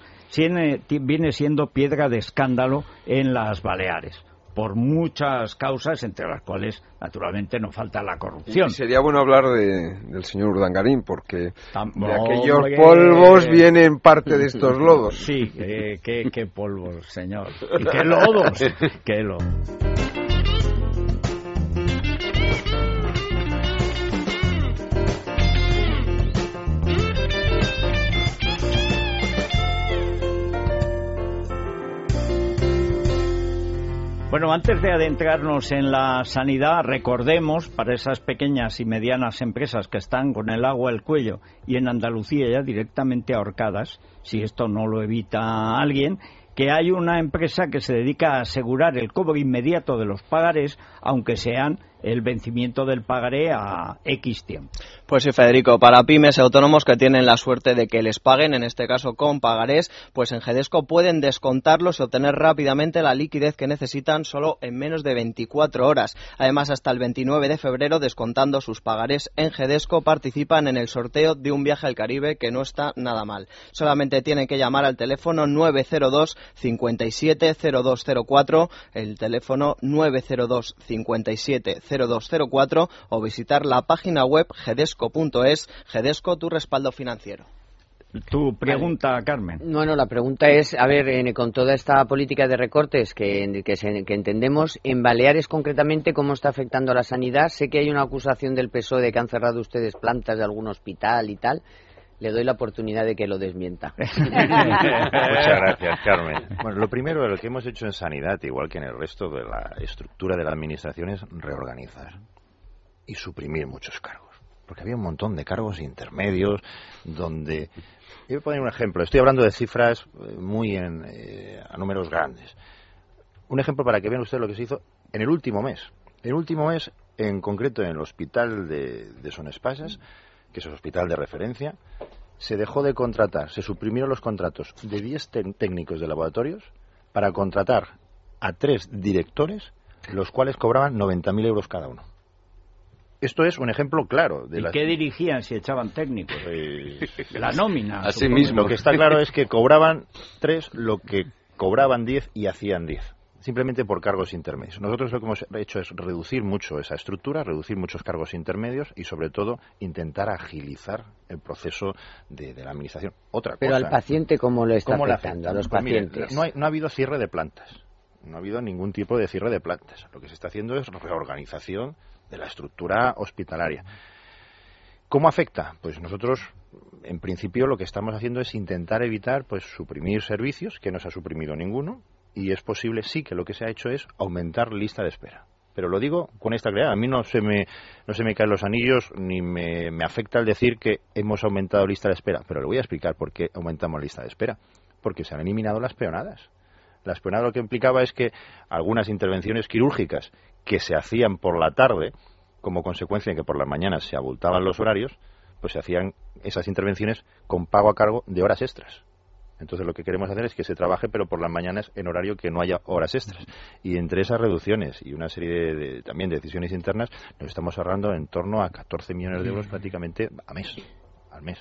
viene siendo piedra de escándalo en las Baleares, por muchas causas, entre las cuales, naturalmente, no falta la corrupción. Y sería bueno hablar de, del señor Urdangarín, porque Tam- de aquellos hombre, polvos vienen parte de estos lodos. Sí, eh, qué, qué polvos, señor. ¿Y qué lodos? ¿Qué lodos? Bueno, antes de adentrarnos en la sanidad, recordemos para esas pequeñas y medianas empresas que están con el agua al cuello y en Andalucía ya directamente ahorcadas, si esto no lo evita alguien, que hay una empresa que se dedica a asegurar el cobro inmediato de los pagarés, aunque sean el vencimiento del pagaré a X tiempo. Pues sí, Federico, para pymes y autónomos que tienen la suerte de que les paguen, en este caso con pagarés, pues en Gedesco pueden descontarlos y obtener rápidamente la liquidez que necesitan solo en menos de veinticuatro horas. Además, hasta el veintinueve de febrero, descontando sus pagarés en Gedesco, participan en el sorteo de un viaje al Caribe que no está nada mal. Solamente tienen que llamar al teléfono nueve cero dos, cincuenta y siete, cero dos cero cuatro, el teléfono nueve cero dos, cincuenta y siete, cero dos cero cuatro, o visitar la página web gedesco punto es. Gedesco, tu respaldo financiero. Tu pregunta, vale. Carmen. Bueno, la pregunta es, a ver, eh, con toda esta política de recortes que, que, se, que entendemos, en Baleares concretamente, ¿cómo está afectando a la sanidad? Sé que hay una acusación del P S O E de que han cerrado ustedes plantas de algún hospital y tal. Le doy la oportunidad de que lo desmienta. Muchas gracias, Carmen. Bueno, lo primero, lo que hemos hecho en sanidad, igual que en el resto de la estructura de la administración, es reorganizar y suprimir muchos cargos. Porque había un montón de cargos intermedios donde... Yo voy a poner un ejemplo. Estoy hablando de cifras muy en, eh, a números grandes. Un ejemplo para que vean ustedes lo que se hizo en el último mes. En el último mes En concreto, en el hospital de, de Son Espases, que es el hospital de referencia, se dejó de contratar, se suprimieron los contratos de diez técnicos de laboratorios para contratar a tres directores, los cuales cobraban noventa mil euros cada uno. Esto es un ejemplo claro. De ¿Y las... qué dirigían si echaban técnicos? Pues... La nómina. Así mismo. Lo que está claro es que cobraban tres lo que cobraban diez y hacían diez. Simplemente por cargos intermedios. Nosotros lo que hemos hecho es reducir mucho esa estructura, reducir muchos cargos intermedios y, sobre todo, intentar agilizar el proceso de, de la administración. Otra Pero cosa, al paciente, ¿cómo le está ¿cómo afectando? Le A los pues pacientes. Mire, no, hay, no ha habido cierre de plantas. No ha habido ningún tipo de cierre de plantas. Lo que se está haciendo es reorganización de la estructura hospitalaria. ¿Cómo afecta? Pues nosotros, en principio, lo que estamos haciendo es intentar evitar pues suprimir servicios, que no se ha suprimido ninguno, y es posible, sí, que lo que se ha hecho es aumentar lista de espera. Pero lo digo con esta claridad. A mí no se me, no se me caen los anillos ni me, me afecta el decir que hemos aumentado lista de espera. Pero le voy a explicar por qué aumentamos lista de espera. Porque se han eliminado las peonadas. Las peonadas lo que implicaba es que algunas intervenciones quirúrgicas que se hacían por la tarde, como consecuencia de que por las mañanas se abultaban los horarios, pues se hacían esas intervenciones con pago a cargo de horas extras. Entonces lo que queremos hacer es que se trabaje, pero por las mañanas en horario que no haya horas extras. Y entre esas reducciones y una serie de, de, también de decisiones internas, nos estamos ahorrando en torno a catorce millones de euros prácticamente a mes, al mes.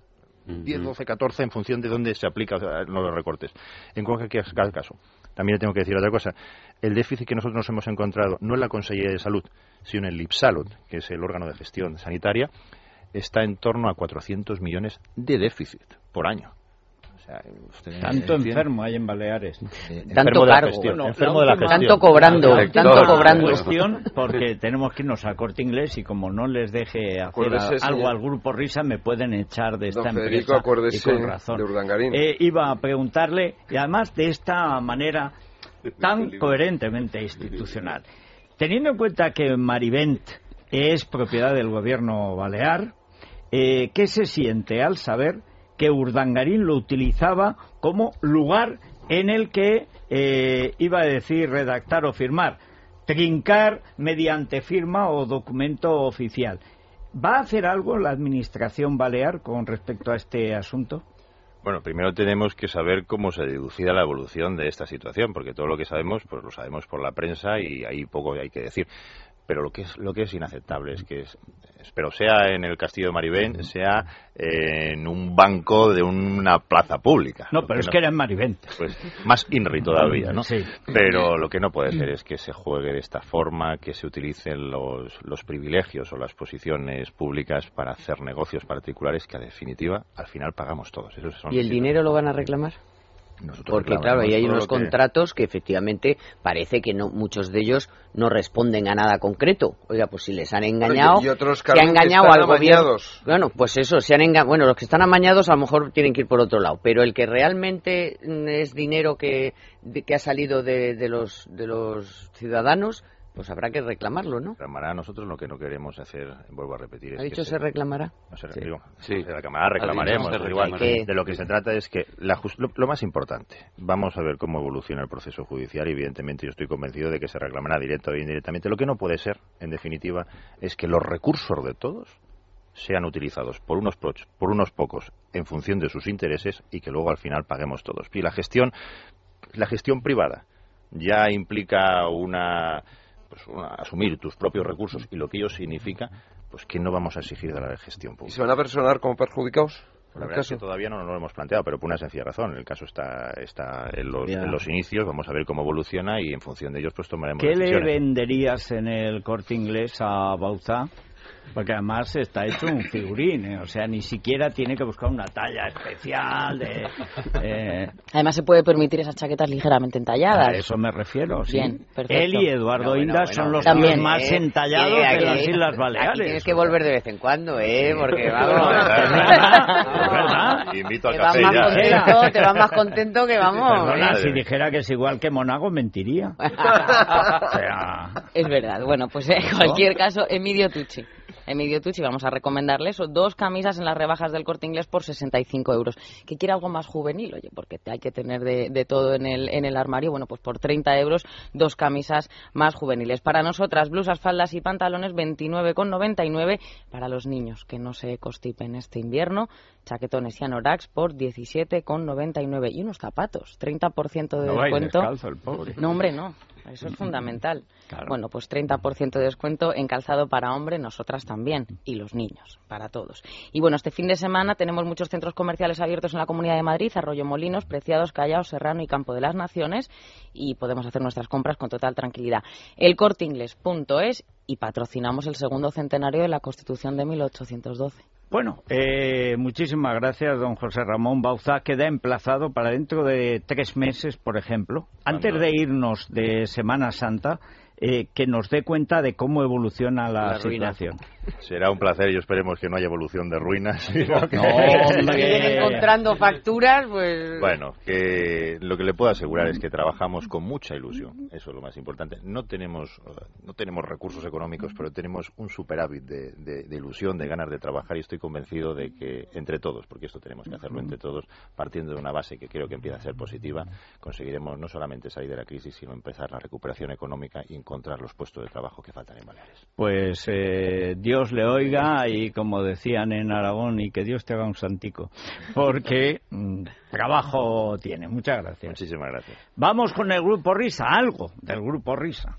diez, doce, catorce en función de dónde se aplican los recortes. En cualquier caso, también le tengo que decir otra cosa. El déficit que nosotros nos hemos encontrado, no en la Consellería de Salud, sino en el IPSALUD, que es el órgano de gestión sanitaria, está en torno a cuatrocientos millones de déficit por año. O sea, tanto enfermo hay en Baleares. Eh, tanto cargo, bueno, enfermo de la gestión. Tanto cobrando, la, tanto cobrando. Cuestión, porque tenemos que irnos a Corte Inglés y como no les deje hacer a, algo al Grupo Risa, me pueden echar de esta Don Federico, empresa. Acuérdese y con razón. De Urdangarín. Eh, iba a preguntarle, y además de esta manera tan coherentemente institucional, teniendo en cuenta que Marivent es propiedad del gobierno balear, eh, ¿qué se siente al saber que Urdangarín lo utilizaba como lugar en el que eh, iba a decir redactar o firmar, trincar mediante firma o documento oficial? ¿Va a hacer algo la administración balear con respecto a este asunto? Bueno, primero tenemos que saber cómo se deducida la evolución de esta situación, porque todo lo que sabemos, pues lo sabemos por la prensa y ahí poco hay que decir. Pero lo que es lo que es inaceptable es que, es, espero sea en el Castillo de Marivent, sea en un banco de una plaza pública. No, pero es no, que era en Marivent. Pues más INRI todavía, ¿no? Sí. Pero lo que no puede ser es que se juegue de esta forma, que se utilicen los, los privilegios o las posiciones públicas para hacer negocios particulares que, a definitiva, al final pagamos todos. Esos son ¿Y el dinero lo van a reclamar? Nosotros Porque claro, ahí hay unos que... contratos que efectivamente parece que no muchos de ellos no responden a nada concreto. Oiga, pues si les han engañado, y otros se ha engañado al gobierno. Amañados. Bueno, pues eso, se han engañado. Bueno, los que están amañados a lo mejor tienen que ir por otro lado, pero el que realmente es dinero que, de, que ha salido de, de los de los ciudadanos, pues habrá que reclamarlo, ¿no? Reclamará. Nosotros lo que no queremos hacer, vuelvo a repetir, es ¿Ha dicho que se reclamará? No se, sí. digo, sí. se reclamará, reclamaremos. Se igual. Que... De lo que se trata es que la just... lo, lo más importante, vamos a ver cómo evoluciona el proceso judicial y evidentemente yo estoy convencido de que se reclamará directo o indirectamente. Lo que no puede ser, en definitiva, es que los recursos de todos sean utilizados por unos por unos pocos en función de sus intereses y que luego al final paguemos todos. Y la gestión, la gestión privada ya implica una... pues una, asumir tus propios recursos y lo que ello significa, pues que no vamos a exigir de la gestión pública. ¿Y se van a personar como perjudicados? La verdad es que todavía no nos lo hemos planteado, pero por una sencilla razón. El caso está, está en, los, en los inicios, vamos a ver cómo evoluciona y en función de ellos pues tomaremos ¿Qué decisiones. le venderías en el Corte Inglés a Bauzá? Porque además está hecho un figurín, ¿eh? O sea, ni siquiera tiene que buscar una talla especial. De, eh... Además se puede permitir esas chaquetas ligeramente entalladas. A eso me refiero, sí. Bien, perfecto. Él y Eduardo bueno, Inda bueno, son los también, tíos más eh, entallados eh, de las aquí, Islas Baleares. Aquí tienes que volver de vez en cuando, ¿eh? Porque vamos... ¿Es verdad? Invito a te café vas más ya. contento, te vas más contento que vamos. Perdona, ¿eh? si dijera que es igual que Monago, mentiría. O sea... Es verdad. Bueno, pues en cualquier caso, Emilio Tucci. Emilio Tucci, vamos a recomendarle eso, dos camisas en las rebajas del Corte Inglés por sesenta y cinco euros. ¿Que quiere algo más juvenil? Oye, porque hay que tener de, de todo en el, en el armario. Bueno, pues por treinta euros, dos camisas más juveniles. Para nosotras, blusas, faldas y pantalones, veintinueve con noventa y nueve. Para los niños, que no se constipen este invierno, chaquetones y anoraks por diecisiete con noventa y nueve. Y unos zapatos, treinta por ciento de no descuento. No descalzo el pobre. No, hombre, no. Eso es fundamental. Claro. Bueno, pues treinta por ciento de descuento en calzado para hombre, nosotras también, y los niños, para todos. Y bueno, este fin de semana tenemos muchos centros comerciales abiertos en la Comunidad de Madrid, Arroyo Molinos, Preciados, Callao, Serrano y Campo de las Naciones, y podemos hacer nuestras compras con total tranquilidad. El Corte Inglés punto es, y patrocinamos el segundo centenario de la Constitución de mil ochocientos doce. Bueno, eh, muchísimas gracias, don José Ramón Bauzá. Queda emplazado para dentro de tres meses, por ejemplo, antes de irnos de Semana Santa, eh, que nos dé cuenta de cómo evoluciona la, la situación. Será un placer y esperemos que no haya evolución de ruinas. No, que... no siguen encontrando facturas, pues... Bueno, que lo que le puedo asegurar es que trabajamos con mucha ilusión. Eso es lo más importante. No tenemos, no tenemos recursos económicos, pero tenemos un superávit de, de, de ilusión, de ganas de trabajar, y estoy convencido de que entre todos, porque esto tenemos que hacerlo entre todos, partiendo de una base que creo que empieza a ser positiva, conseguiremos no solamente salir de la crisis, sino empezar la recuperación económica y encontrar los puestos de trabajo que faltan en Baleares. Pues eh, Dios le oiga, y como decían en Aragón, y que Dios te haga un santico, porque mmm, trabajo tiene. Muchas gracias. Muchísimas gracias. Vamos con el Grupo Risa, algo del Grupo Risa.